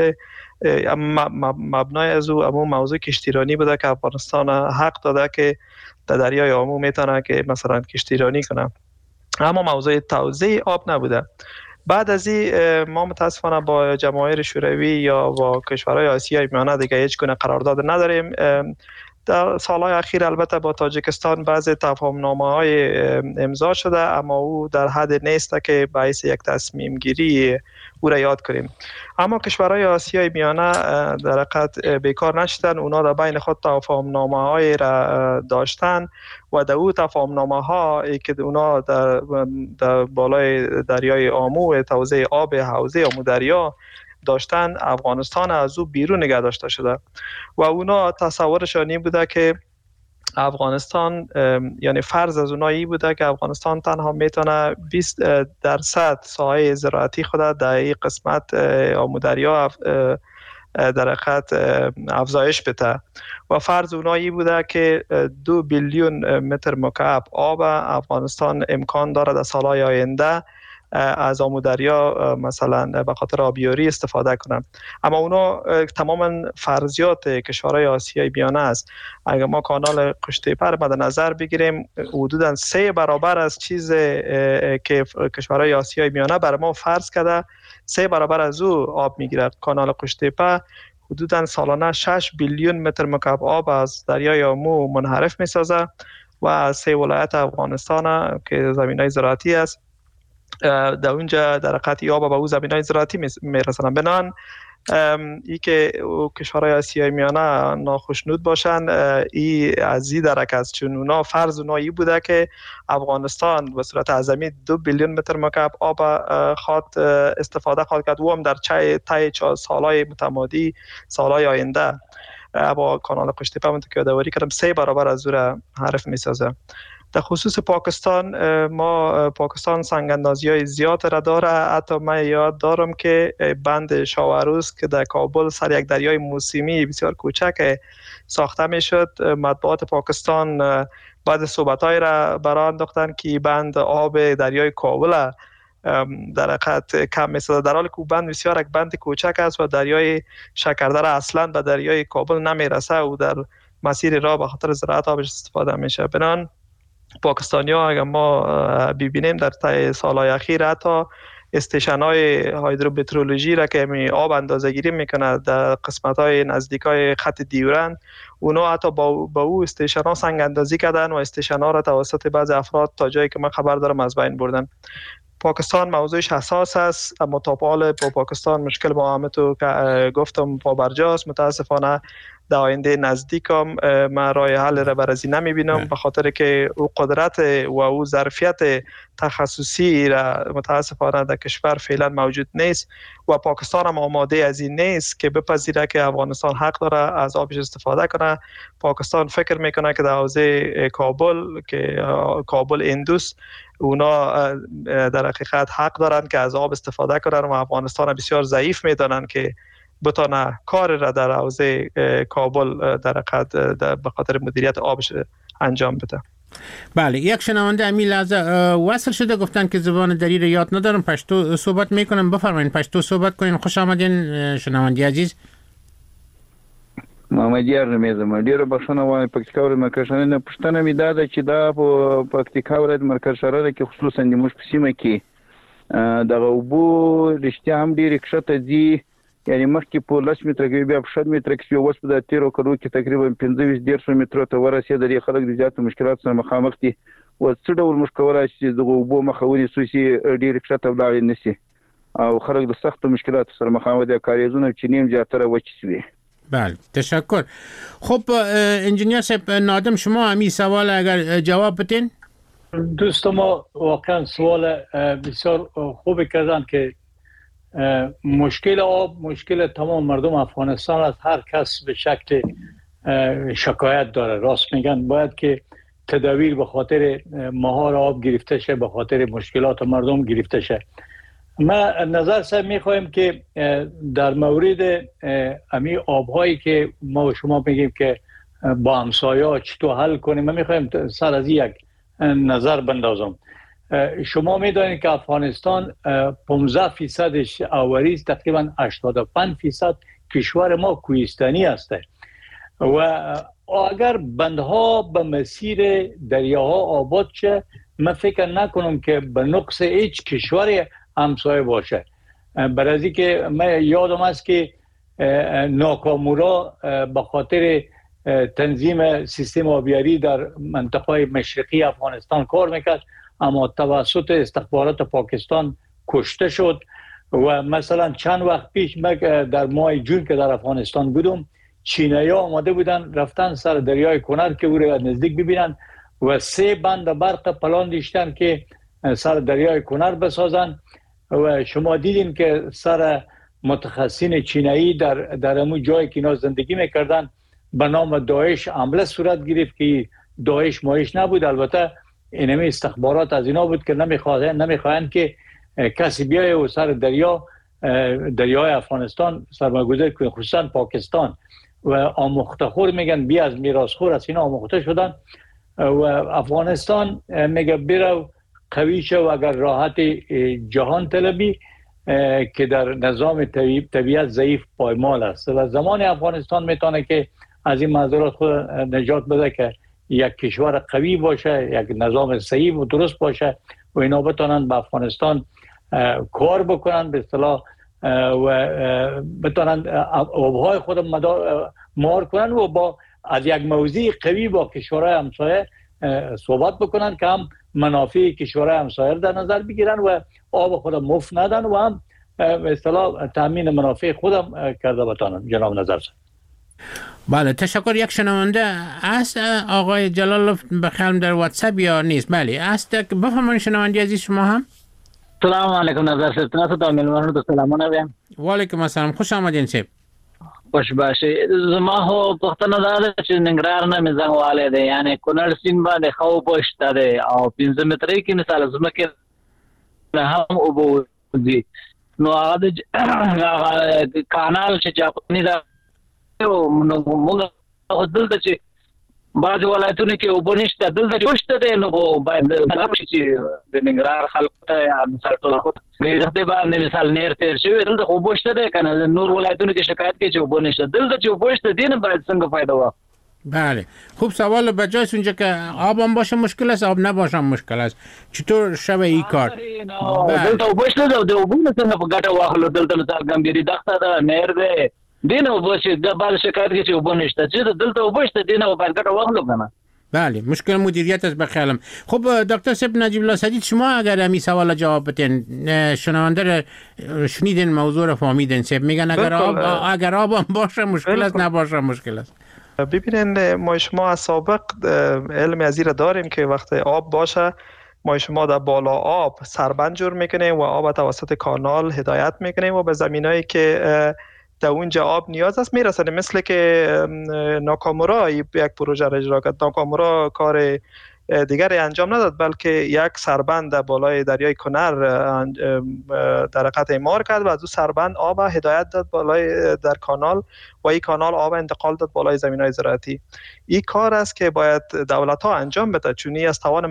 مبنای از او امون موضوع کشتیرانی بوده که افغانستان حق داده که در دریای آمو میتونه که مثلا کشتیرانی کنه، اما موضوع توزیع آب نبوده. بعد از این ما متاسفانه با جماهیر شوروی یا با کشورهای آسیای میانه دیگه هیچ گونه قرارداد نداریم. در سالهای اخیر البته با تاجیکستان بعضی تفاهم‌نامه‌های امضا شده، اما او در حد نیست که باعث یک تصمیم گیری او را یاد کنیم. اما کشورهای آسیای میانه در حقیقت بیکار نشدن، اونا در بین خود تفاهم‌نامه‌های را داشتن و در او تفاهم‌نامه‌ها که اونا در بالای دریای آمو توزیع آب حوزه آمو دریا داشتن، افغانستان از او بیرون نگه داشته شده و اونا تصورشان این بوده که افغانستان، یعنی فرض از اونایی بوده که افغانستان تنها میتونه 20% ساحه زراعتی خود در این قسمت آمودریا در حقیقت افزایش بده و فرض اونایی بوده که 2 بیلیون متر مکعب آب افغانستان امکان داره در سالهای آینده از آمودریا مثلا به خاطر آبیاری استفاده کنن. اما اونا تماما فرضیات کشورهای آسیای میانه است. اگر ما کانال قشتیپه رو مد نظر بگیریم، حدودا 3 برابر از چیز که کشورهای آسیای میانه بر ما فرض کرده 3 برابر از او آب میگیره. کانال قشتیپه حدودا سالانه 6 بیلیون متر مکعب آب از دریای آمو منحرف میسازه و از 3 ولایت افغانستان که زمینای زراعتی است در اونجا در حقیقت آب به او زمینای زراعتی میرسنن. بنان ای که کشورهای آسیای میانه ناخشنود باشند ای از این درک است، چون اونا فرض اونایی بوده که افغانستان به صورت اعظمی 2 بیلیون متر مکعب آب خواد استفاده خواهد کرد و هم در طی سالهای متمادی سالهای آینده با کانال قشتیپه من که یادآوری کردم 3 برابر از او را حرف میسازه. در خصوص پاکستان، ما پاکستان سنگ‌اندازی‌های زیاد را داره. حتی من یاد دارم که بند شاوروز که در کابل سر یک دریای موسمی بسیار کوچک ساخته میشد، مطبوعات پاکستان بعد صحبت‌های را برای انداختن که بند آب دریای کابل در حقیقت کم می‌سازد، در حالی که بند بسیار یک بند کوچک است و دریای شکردره اصلاً به دریای کابل نمیرسه و در مسیر راه به خاطر زراعت آبش استفاده میشه. بنان پاکستانی‌ها اگر ما ببینیم در طی سالهای اخیر حتی استیشن‌های هایدرومترولوژی را که می آب اندازه‌گیری میکنه در قسمت‌های نزدیکای خط دیورند، اونا حتی با او استیشن‌ها سنگ اندازی کردن و استیشن‌ها را توسط بعض افراد تا جایی که من خبر دارم از بین بردن. پاکستان موضوعش حساس است، اما تا حال با پاکستان مشکل با همتو گفتم پابرجاست. متاسفانه در آینده نزدیکم من راه حل را برازی نمیبینم، به خاطر که او قدرت و او ظرفیت تخصصی را متاسفانه در کشور فعلا موجود نیست و پاکستان هم آماده از این نیست که بپذیره که افغانستان حق داره از آبش استفاده کنه. پاکستان فکر میکنه که در حوزه کابل که کابل اندوس اونا در حقیقت حق دارن که از آب استفاده کنن و افغانستان بسیار ضعیف میدانن که بتونه کار را در حوزه کابل در حقیقت به خاطر مدیریت آبش انجام بده. بله، یک شنونده امی لحظه وصل شده، گفتن که زبان دری را یاد ندارم، پشتو صحبت میکنم. بفرمایید پشتو صحبت کنین. خوش آمدین شنونده عزیز. محمدی ارمیزم ډیره بخښنه وایم پکتیکا ولایت مرکز شهر نه پښتنه می دا چې دا په پکتیکا ولایت مرکز شهر کې خصوصا د موږ په سیمه کې دغه وبو رښتیا هم ډیره کښته دي یعنی مخکې په 10 متره کې بیا په 7 متره کې اوس په 13 کلو کې تقریبا 15 متره ته ورسېدل. خلک د زیاتو مشکلات سره مخامخ دي. و څه ډول مشکلات چې د اوبو مخه ونیسو چې ډېر کښته ولاړ نشي او خلک د سخت مشکلات سره مخامخ دي. کاریزونه چې نیم زیاتره وچ شوي. بله تشکر. خب انجینیر صاحب نادم شما همین سوال اگر جواب بدین. دوست ما واقعا سوال بسیار خوبی کردن که مشکل آب مشکل تمام مردم افغانستان است. هر کس به شکل شکایت داره. راست میگن باید که تدابیر به خاطر مهار آب گرفته شه، به خاطر مشکلات مردم گرفته شه. ما نظر سر میخوایم که در مورد امی آبهایی که ما و شما میگیم که با همسایه‌ها چطور حل کنیم، ما میخوایم سر از یک نظر بندازم. شما میدانید که افغانستان 15% آوری است، تقریبا 85% کشور ما کوهستانی است و اگر بندها به مسیر دریاها آباد شه، من فکر نکنم که به نقص هیچ کشور همسایه باشه. برای که من یادم است که ناکامورا به خاطر تنظیم سیستم آبیاری در منطقه مشرقی افغانستان کار میکرد، اما توسط استخبارات پاکستان کشته شد. و مثلا چند وقت پیش من در ماه جون که در افغانستان بودم، چینایی‌ها آمده بودن رفتن سر دریای کنر که او را نزدیک ببینن و 3 بند برق پلان داشتن که سر دریای کنر بسازن و شما دیدین که سر متخصصین چینایی در همون جایی که اینا زندگی میکردن به نام داعش حمله صورت گرفت که داعش مایش نبود. البته اینمی استخبارات از اینا بود که نمیخواهند که کسی بیایه و سر دریای افغانستان سرمایه‌گذاری کنه، خصوصا پاکستان. و آموخته‌خور میگن بی از میراثخور از اینا آموخته شدن و افغانستان میگه برو قوی شو اگر راحت جهان طلبی که در نظام طبیعت ضعیف پایمال است و زمان افغانستان میتونه که از این معذرات خود نجات بده که یک کشور قوی باشه، یک نظام صحیح و درست باشه و اینا بتونن به افغانستان کار بکنن به اصطلاح و بتونن آبهای خود مهار کنن و با از یک موضوع قوی با کشورهای همسایه صحبت بکنن که هم منافع کشورهای همسایه در نظر بگیرن و آب خود مفت ندن و هم به اصطلاح تامین منافع خودم کرده بتونن. جناب نظر سر. بله تشکر. یک شنونده است آقای جلال بخلم در واتساپ یا نیست؟ بله است. بفرمایید شنونده عزیز شما هم. سلام علیکم نظر صاحب. تاسو ته ملمنو ته سلامونه وایم. وعلیکم السلام. خوش آمدین صاحب. خوش باشئ. زما هو پښتنه ده چې ننګرهار نه مې زنګواله ده، یعنی کونړ سیند باندې خو پښته ده او 15 مترې کې مثال زمکه نه هم او دي نو هغه کانال چې جاپاني ده نو موږ دلته چې بعض ولایتونو کې وبنشته دلته جوشته ده نو باید چې د ننګرهار خلکو ته مثال ټول دې باندې مثال نیر تیر شوی دلته وبشته ده کنه نور ولایتونو کې شکایت کوي چې وبنشته دلته چې وبشته دین باید څنګه فایده وا. بله خوب سوال بجاست اونجا که آب هم باشه مشکل است، آب نباشه مشکل است. چطور شوه این کار؟ دلته وبشته ده د وبونه څنګه په ګټه واخلو. دلته مثال ګمبيري دښته ده نیر ده دینه وبشه د بعض شکایت کوي چې وبنشته چې دلته وبشته دینه باید ګټه واخلو کنه. بله مشکل مدیریت است بخیالم. خب دکتر صاحب نجیب الله سدید شما اگر همین سوال جواب بدین، شنونده شنیدین موضوع رو فهمیدین صاحب میگن اگر آب هم باشه مشکل است نباشه مشکل است. ببینین ما شما از سابق علم از این داریم که وقتی آب باشه ما شما در بالا آب سربند جور میکنیم و آب توسط کانال هدایت میکنیم و به زمینایی که در اونجا آب نیاز است میرسه. مثل که ناکامورا یک پروژه را اجرا کرد. ناکامورا کار دیگری انجام نداد بلکه یک سربند در بالای دریای کنر در حقیقت اعمار کرد و از اون سربند آب هدایت داد بالای در کانال و این کانال آب انتقال داد بالای زمین‌های زراعتی. این کار است که باید دولت‌ها انجام بده چون این از توان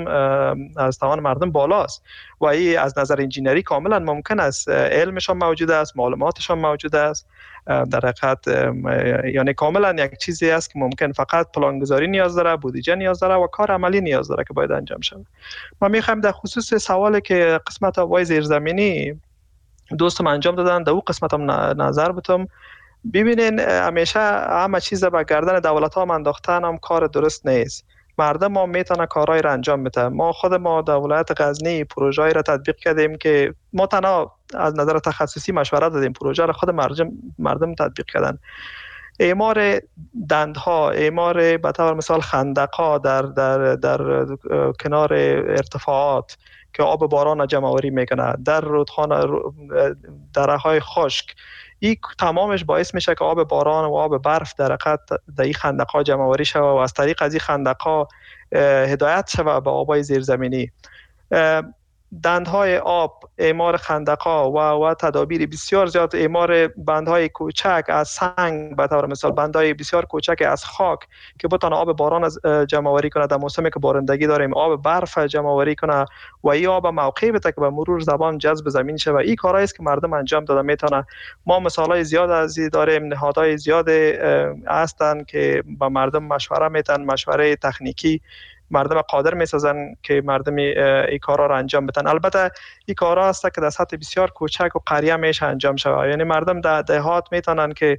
مردم بالاست و این از نظر انجینری کاملا ممکن است. علمشان موجود است، معلوماتشان موجود است. در حقیقت یعنی کاملا یک چیزی است که ممکن فقط پلانگذاری نیاز داره، بودجه نیاز داره و کار عملی نیاز داره که باید انجام شود. ما میخوایم در خصوص سوالی که قسمت آب‌های زیرزمینی دوستم انجام دادن. در اون قسمت هم نظر بتم. ببینین همیشه همه چیز به گردن دولت ها انداختن هم کار درست نیست. مردم ما میتونه کارهای را انجام بده. ما خود ما در ولایت غزنی پروژه‌ای را تطبیق کردیم که ما تنها از نظر تخصصی مشورت دادیم، پروژه را خود مردم تطبیق کردن. اعمار دندها، اعمار به طور مثال خندق‌ها در کنار ارتفاعات که آب باران جمع آوری میکنه، در رودخانه، دره‌های خشک، این تمامش باعث میشه که آب باران و آب برف در حقیقت در این خندق‌ها جمع آوری شود و از طریق از این خندق‌ها هدایت شود به آب‌های زیرزمینی. دندهای آب، اعمار خندق‌ها و تدابیر بسیار زیاد، اعمار بندهای کوچک از سنگ، به طور مثال بندهای بسیار کوچک از خاک که بتونه آب باران از جمع آوری کنه در موسمی که بارندگی داریم، آب برف جمع آوری کنه و این آب موقعی بده که به مرور زمان جذب زمین شه. و این کارهایی است که مردم انجام داده میتونه. ما مثالای زیاد از این داریم، نهادهای زیاد هستن که با مردم مشوره میتن، مشوره تکنیکی مردم قادر میسازن که مردم این کارا رو انجام بدن. البته این کارا هست که در سطح بسیار کوچک و قریه میشه انجام شود. یعنی مردم در دهات میتونن که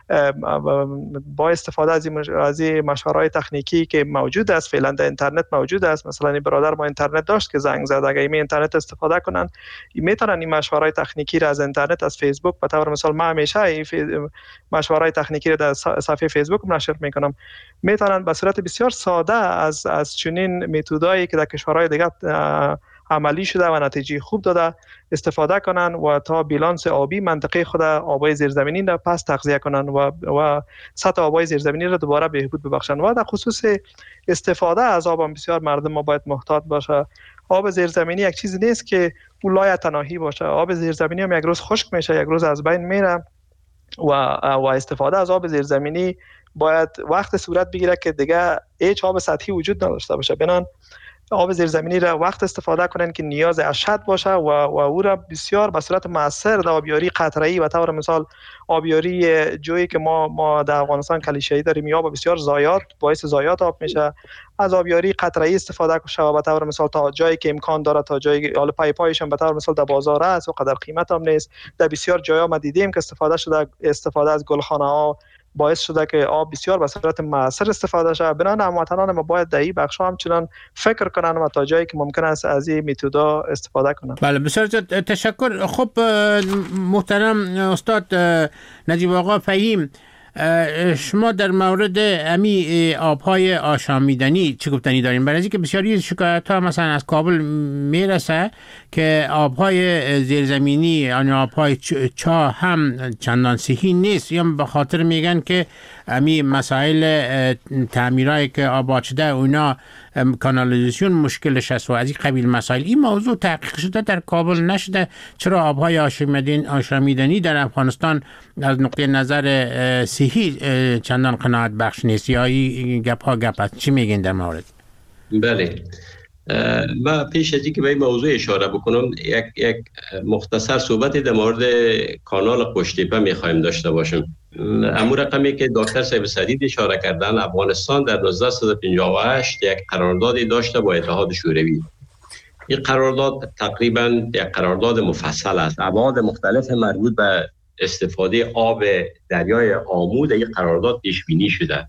با استفاده از این مشوره‌های تکنیکی که موجود است، فعلا در اینترنت موجود است، مثلا این برادر ما اینترنت داشت که زنگ زد، اگه این اینترنت استفاده کنن میتونن این مشوره‌های تکنیکی را از اینترنت، از فیسبوک، به طور مثال ما همیشه این مشوره‌های تکنیکی را در صفحه فیسبوک نشر میکنم، میتونن به صورت بسیار ساده از چنین متدایی که در کشورهای دیگه عملی شده و نتیجه خوب داده استفاده کنن و تا بیلانس آبی منطقه خود آبای زیرزمینی را پس تغذیه کنن و سطح آبای زیرزمینی را دوباره بهبود ببخشن. و در خصوص استفاده از آب هم بسیار مردم ما باید محتاط باشه. آب زیرزمینی یک چیزی نیست که اولای تناهی باشه. آب زیرزمینی هم یک روز خشک میشه، یک روز از بین میره و استفاده از آب زیرزمینی باید وقت صورت بگیره که دیگه هیچ آب سطحی وجود نداشته باشه. بنان آب زیرزمینی را وقت استفاده کنن که نیاز اشد باشه و او را بسیار به صورت مؤثر در آبیاری قطره‌ای و طور مثال آبیاری جویی که ما در افغانستان کلیشه‌ای داریم، یا بسیار زایات باعث زایات آب میشه، از آبیاری قطره‌ای استفاده کنه و به طور مثال تا جایی که امکان داره، تا جایی حالا پایپایش هم به طور مثال در بازار است و قدر قیمت هم نیست، در بسیار جاها ما دیدیم که استفاده از گلخانه‌ها باعث شده که آب بسیار به صورت مؤثر استفاده شه. بنابراین هموطنان ما باید در این بخش‌ها همچنان فکر کنن و تا جایی که ممکن است از این متدا استفاده کنن. بله، بسیار تشکر. خب محترم استاد نجیب آقا فهیم، شما در مورد امی آبهای آشامیدنی چه گفتنی دارین؟ برای اینکه بسیاری شکایت ها مثلا از کابل میرسه که آبهای زیرزمینی یعنی آبهای چاه هم چندان صحی نیست، یا به خاطر میگن که امی مسائل تعمیرایی که آباد شده اونا کانالیزاسیون مشکلش است و از این قبیل مسائل. این موضوع تحقیق شده در کابل نشده؟ چرا آبهای آشامیدنی در افغانستان از نقطه نظر صحی چندان قناعت بخش نیست، یا این گپ ها گپ است؟ چی میگین در مورد؟ بله، ما پیش از اینکه به این موضوع اشاره بکنم یک مختصر صحبت در مورد کانال قشتیپه میخوایم داشته باشیم. امور رقمی که دکتر صاحب سدید اشاره کردن، افغانستان در 1958 یک قراردادی داشته با اتحاد شوروی. این قرارداد تقریبا یک قرارداد مفصل است. ابعاد مختلف مربوط به استفاده آب دریای آمو در این قرارداد پیش بینی شده.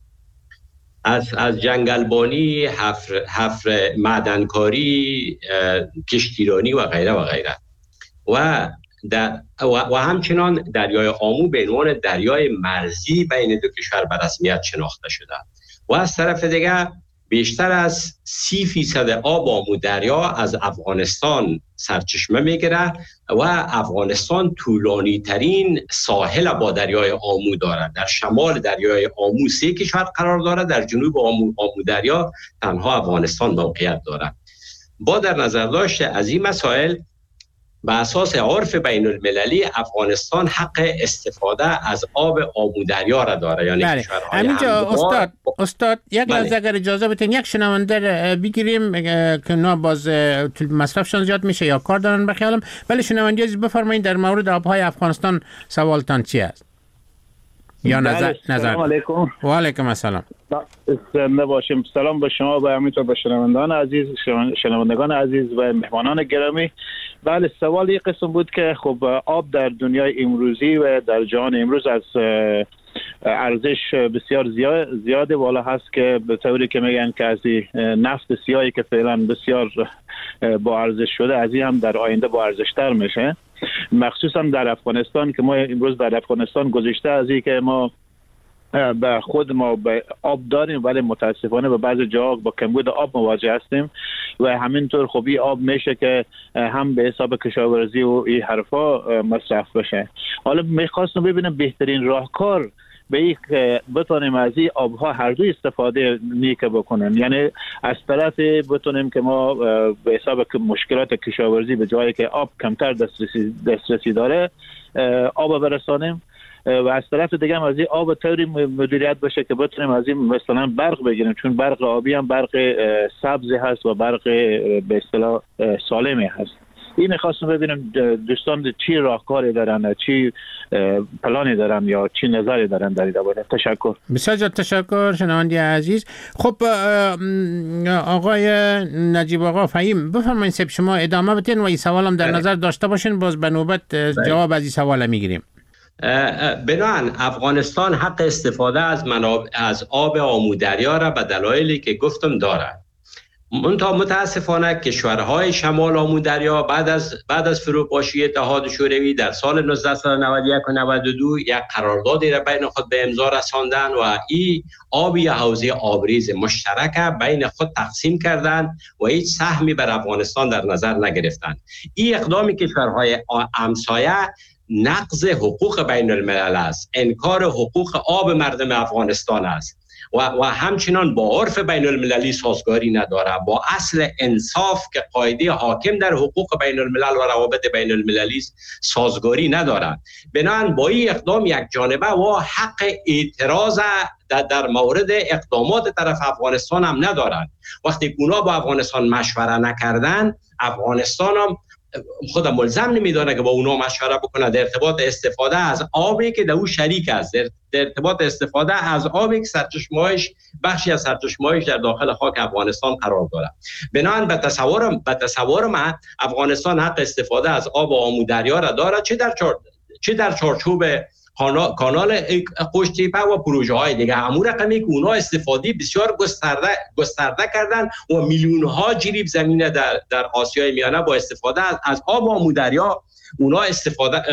از جنگلبانی، حفر معدنکاری، کشتیرانی و غیره و غیره. و همچنان دریای آمو به عنوان دریای مرزی بین دو کشور به رسمیت شناخته شده و از طرف دیگر بیشتر از 30% آب آمو دریا از افغانستان سرچشمه میگیره و افغانستان طولانی ترین ساحل با دریای آمو دارد. در شمال دریای آمو 3 کشور قرار دارد، در جنوب آمو دریا تنها افغانستان موقعیت دارد. با در نظر داشته از این مسائل، به اساس عرف بین المللی افغانستان حق استفاده از آب آمو دریا را داره. یعنی بله. همینجا استاد یک لحظه اگر اجازه بدین یک شنونده بگیریم که نه باز مصرفشان زیاد میشه یا کار دارن بخیالم. ولی شنونده عزیز بفرمایید در مورد آبهای افغانستان سوالتان چی است؟ یا نظر. سلام علیکم. و علیکم السلام. زنده باشیم. سلام به شما و همینطور به شنوندگان عزیز و مهمانان گرامی. بله، سوال یک قسم بود که خب آب در دنیای امروزی و در جهان امروز از ارزش بسیار زیاد بالا هست که به طوری که میگن که از نفت سیاهی که فعلا بسیار با ارزش شده از این هم در آینده با ارزش تر میشه، مخصوصا در افغانستان که ما امروز در افغانستان گذشته از این که ما به خود ما به آب داریم ولی متاسفانه به بعضی جاها با کمبود آب مواجه هستیم و همینطور خب این آب میشه که هم به حساب کشاورزی و این حرفا مصرف بشه. حالا میخواستم ببینم بهترین راهکار به این که بتونیم از این آبها هر دو استفاده نیک بکنیم، یعنی از طرف بتونیم که ما به حساب مشکلات کشاورزی به جایی که آب کمتر دسترسی داره آب برسانیم و از طرف دیگه هم از این آب طوری مدیریت بشه که بتونیم از این مثلا برق بگیریم، چون برق آبی هم برق سبزی هست و برق به اصطلاح سالمی هست. این می‌خواستم ببینم دوستان چی راهکاری دارن، چی پلانی دارن یا چی نظری دارن در این باره. تشکر. بسیار تشکر شنونده عزیز. خب آقای نجیب آقا فهیم بفرمایید سب شما ادامه بدین و این سوالم در نظر داشته باشین، باز به نوبت جواب از این سوال میگیریم. بنابراین افغانستان حق استفاده از آب آمودریا را به دلایلی که گفتم دارد. منتها متاسفانه کشورهای شمال آمودریا بعد از فروپاشی اتحاد شوروی در سال 1991 و 92 یک قراردادی را بین خود به امضا رساندند و این آبی حوزه آبریز مشترک بین خود تقسیم کردند و هیچ سهمی بر افغانستان در نظر نگرفتند. این اقدام کشورهای همسایه نقض حقوق بین الملل است، انکار حقوق آب مردم افغانستان است و همچنان با عرف بین المللی سازگاری نداره، با اصل انصاف که قاعده حاکم در حقوق بین الملل و روابط بین المللی سازگاری نداره. بنابراین با این اقدام یک جانبه و حق اعتراض در مورد اقدامات طرف افغانستان هم ندارن. وقتی اونا با افغانستان مشوره نکردن، افغانستان هم خود ملزم نمیدانه که با اونا مشوره بکنه در ارتباط استفاده از آبی که در او شریک است، در ارتباط استفاده از آبی که سرچشمه‌اش بخشی از سرچشمه‌اش در داخل خاک افغانستان قرار داره. بنابراین به تصور من افغانستان حق استفاده از آب آمودریا را داره، چه در چارچوب کانال قوشتیپه و پروژه های دیگه. همون رقمی که اونا استفاده بسیار گسترده کردن و میلیون ها جریب زمینه در آسیای میانه با استفاده از آب آمودریا اونا استفاده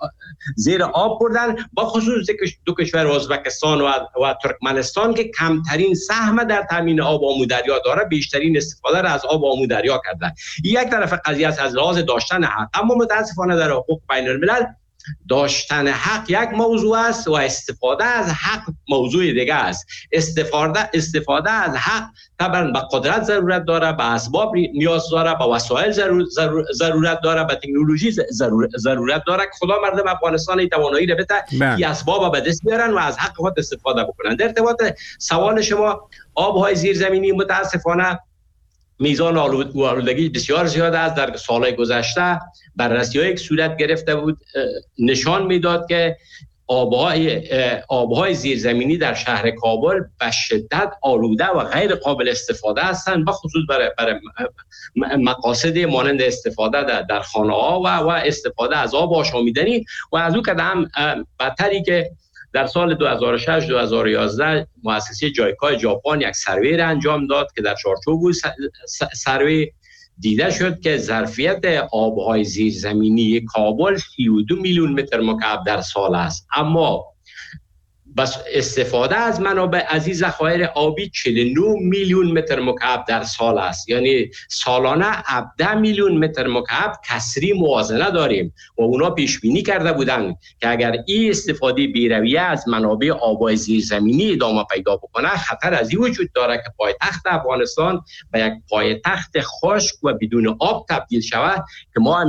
زیر آب بردن، با خصوص دو کشور ازبکستان و ترکمنستان که کمترین سهم در تامین آب آمودریا داره بیشترین استفاده را از آب آمودریا کردن. یک طرف قضیه از لحاظ داشتن حق، اما متاسفانه در حقوق بین الملل داشتن حق یک موضوع است و استفاده از حق موضوع دیگه است. استفاده از حق طبعا به قدرت ضرورت داره، به اسباب نیاز داره، به وسایل ضرورت داره، به تکنولوژی ضرورت داره که خدا مردم افغانستان این توانایی را بده این اسباب به دست بیارن و از حق خود استفاده بکنن. در ارتباط سوال شما، آبهای زیرزمینی متاسفانه میزان آلودگی بسیار زیاد است. در سالهای گذشته بررسی‌هایی که صورت گرفته بود نشان میداد که آبهای زیرزمینی در شهر کابل به شدت آلوده و غیر قابل استفاده هستند، به خصوص برای مقاصد مانند استفاده در خانه‌ها و استفاده از آب آشامیدنی. و از او قدم بدتری که در سال 2006-2011 مؤسسه جایکا ژاپن یک سروی را انجام داد که در چارچوب سروی دیده شد که ظرفیت آبهای زیرزمینی کابل 32 میلیون متر مکعب در سال است، اما بس استفاده از منابع از این ذخایر آبی 49 میلیون متر مکعب در سال است. یعنی سالانه 17 میلیون متر مکعب کسری موازنه داریم و اونا پیش بینی کرده بودند که اگر این استفاده بی‌رویه از منابع آبهای زیرزمینی ادامه پیدا بکنه، خطر از این وجود داره که پایتخت افغانستان به یک پایتخت خشک و بدون آب تبدیل شود که ما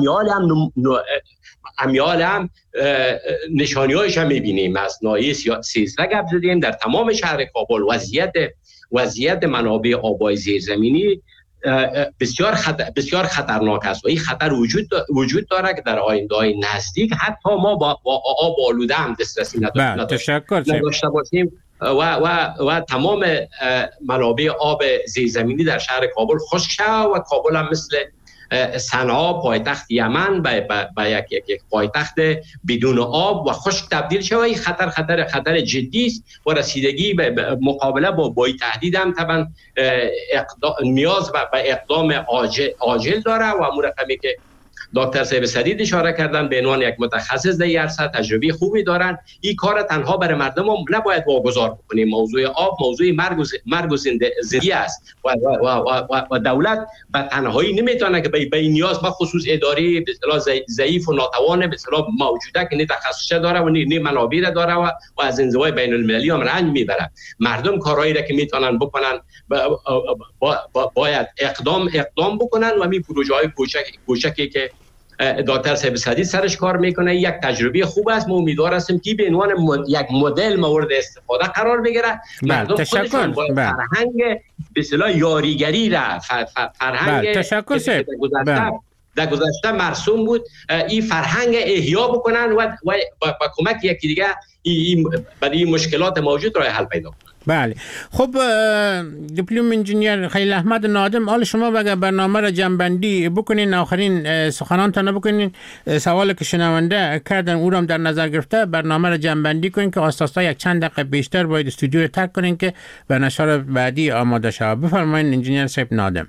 امیال هم نشانی‌هایش هم می‌بینیم. از ناحیه 13 گپ زدیم، در تمام شهر کابل وضعیت منابع آبهای زیرزمینی بسیار خطرناک است و این خطر وجود داره که در آینده‌های نزدیک حتی ما با آب آلوده هم دسترسی نداشته باشیم و تمام منابع آب زیرزمینی در شهر کابل خشک شود و کابل هم مثل صنعا پایتخت یمن به یک پایتخت بدون آب و خشک تبدیل شود. این خطر جدی است و رسیدگی به مقابله با تهدید هم طبعا نیاز به اقدام عاجل داره و امور رقمی که دکتر صاحب سدید اشاره کردن به عنوان یک متخصص در عرصه تجربه خوبی دارن. این کار تنها برای مردم هم نباید واگذار بکنیم. موضوع آب موضوع مرگ و زندگی است و دولت به تنهایی نمیتونه که به این نیاز به خصوص اداره به اصطلاح ضعیف و ناتوان به اصطلاح موجوده که نه تخصص داره و نه منابع داره و از انزوای بین المللی هم رنج میبره. مردم کارهایی را که میتونن بکنن باید اقدام بکنن و می پروژه های کوچکی که دکتر صاحب سدید سرش کار میکنه یک تجربه خوب است. ما امیدوار هستیم که به عنوان یک مدل مورد استفاده قرار بگیره. مردم خودشون با فرهنگ به اصطلاح یاریگری را فرهنگ در گذشته مرسوم بود این فرهنگ احیا بکنن و با کمک یکی دیگه برای مشکلات موجود راه حل پیدا کنن. بله. خب دیپلم انجینیر خلیل احمد نادم، حال شما اگر برنامه را جمع‌بندی بکنین، آخرین سخنانتان بکنین، سوالی که شنونده کردن او را در نظر گرفته برنامه را جمع‌بندی کنین که آساسا یک چند دقیقه بیشتر باید استودیو رو ترک کنین که به نشر بعدی آماده شود. بفرمایید انجینیر صاحب نادم.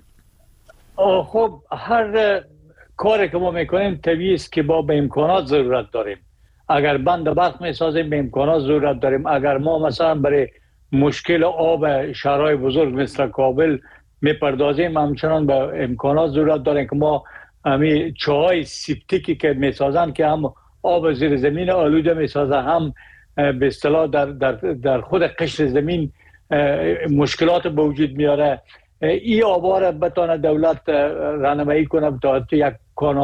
خب هر کاری که ما میکنیم طبیعی است که با به امکانات ضرورت داریم. اگر بند برق میسازیم به امکانات ضرورت داریم. اگر ما مثلا برای مشکل آب شهرهای بزرگ مثل کابل میپردازیم همچنان به امکانات ضرورت داریم که ما همین چاهای سیپتیکی که میسازن که هم آب زیر زمین آلوده میسازه هم به اصطلاح در خود قشر زمین مشکلات به وجود میاره. این آبا را بتانه دولت راهنمایی کنه تا یک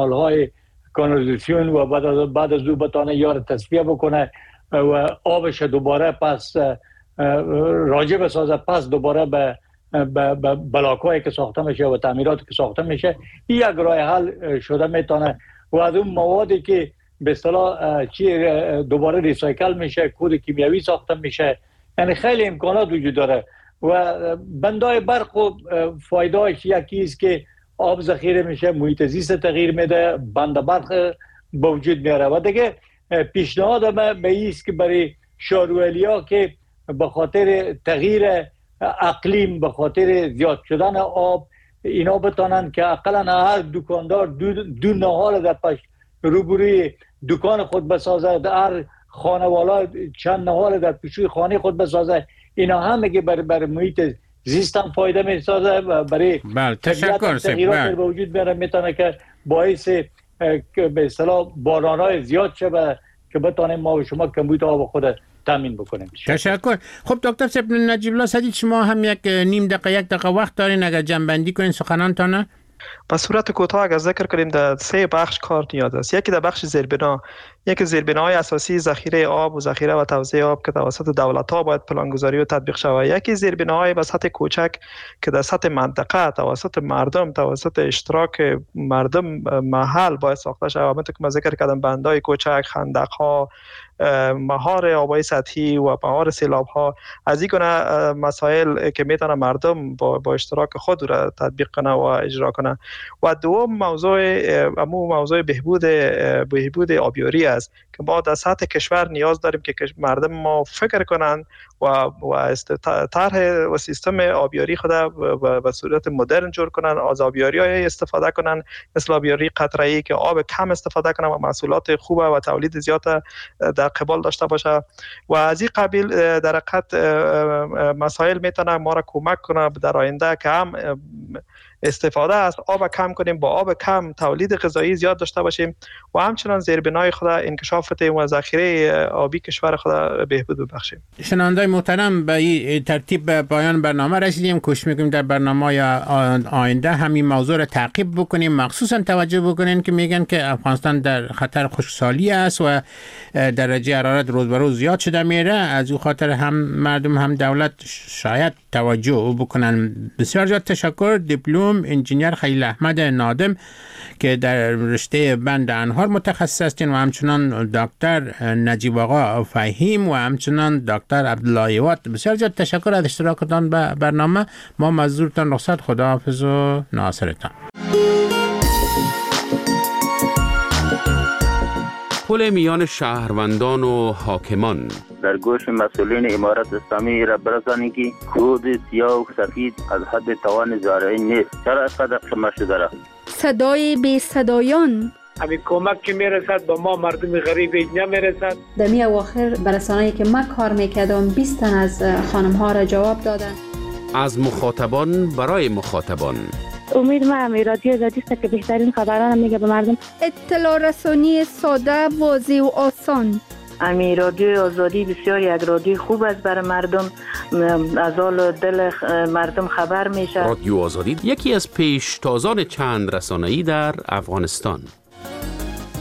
کانالیزاسیون و بعد از او بتانه یار تصفیه بکنه و آبش دوباره پس راجع بسازه، پس دوباره به بلاکایی که ساخته میشه و تعمیراتی که ساخته میشه. این یک راه حل شده میتونه و از اون موادی که به اصطلاح دوباره ریسایکل میشه، کود کیمیاوی ساخته میشه. یعنی خیلی امکانات وجود داره و بندای برق و فایدهش یکی است که آب ذخیره میشه، محیط زیست تغییر میده، بند برق به وجود میاره. و دیگه پیشنهاد من به این است که برای شهروالیا که به خاطر تغییر اقلیم، به خاطر زیاد شدن آب، اینا بتانن که اقلا هر دکاندار دو نهال در پشت روبروی دکان خود بسازه، هر خانوالا چند نهال در پیشوی خانه خود بسازه. اینا همه که برای محیط زیست هم فایده میسازه و برای تغییرات به وجود میاره میتونه که باعث به اصطلاح باران‌های زیاد شه که بتانیم ما و شما کمبود آب خود تامین بکنیم. تشکر. خب دکتر صاحب نجیب الله سدید، شما هم یک نیم دقیقه یک دقیقه وقت دارین اگر جمع‌بندی کنین سخنانتان؟ به صورت کوتاه اگر ذکر کنیم در 3 بخش کار نیاز است. یکی در بخش زیربنا، یکی زیربناهای اساسی ذخیره آب و ذخیره و توزیع آب که توسط دولت‌ها باید پلانگذاری و تطبیق شود. یکی زیربناهای به سطح کوچک که در سطح منطقه توسط مردم، توسط اشتراک مردم محل باید ساخته شود. همونطور که من ذکر کردم بندهای کوچک، خندق‌ها، مهار آبای سطحی و مهار سیلاب‌ها، از این گونه مسائل که میتونه مردم با اشتراک خود را تطبیق کنه و اجرا کنه. و دوم موضوع بهبود آبیاری است که ما در سطح کشور نیاز داریم که مردم ما فکر کنند و طرح و سیستم آبیاری خود به صورت مدرن جور کنن، از آبیاری‌های استفاده کنن مثل آبیاری قطره‌ای که آب کم استفاده کنن و محصولات خوبه و تولید زیاد در قبال داشته باشه. و از این قبیل در حقیقت مسائل میتونه ما را کمک کنه در آینده که هم استفاده از آب کم کنیم، با آب کم تولید غذایی زیاد داشته باشیم و همچنان زیربنای خود انکشاف بدیم و ذخیره آبی کشور خود بهبود ببخشیم. شنوندگان محترم، به این ترتیب به پایان برنامه رسیدیم. کوشش میکنیم در برنامه آینده همین موضوع را تعقیب بکنیم، مخصوصا توجه بکنین که میگن که افغانستان در خطر خشکسالی است و درجه حرارت روز به روز زیاد شده میره. از او خاطر هم مردم هم دولت شاید توجه بکنن. بسیار زیاد تشکر. دیپلم انجینیر خلیل احمد نادم که در رشته بند انهار متخصص هستین و همچنان دکتر نجیب آقا فهیم و همچنان دکتر عبدالله وات. بسیار زیاد تشکر از اشتراکتان به برنامه. ما مزدورتان رخصت. خداحافظ و ناصرتان. پل میان شهروندان و حاکمان. در گوش مسئولین امارت اسلامی را برسانید که کود سیاه و سفید از حد توان زارعی نیست. چرا اینقدر قمه شده را؟ صدای بی صدایان. همین کمک که میرسد به ما مردم غریب نمیرسد. در می اواخر برسانه‌ای که من کار میکردم 20 تن از خانم ها را جواب دادن. از مخاطبان برای مخاطبان. امید ما هم رادیو آزادی است که بهترین خبران میگه به مردم. اطلاع رسانی ساده، واضح و آسان. امی رادیو آزادی بسیار یک رادیو خوب است برای مردم، از حال دل مردم خبر میشه. رادیو آزادی یکی از پیشتازان چند رسانه‌ای در افغانستان.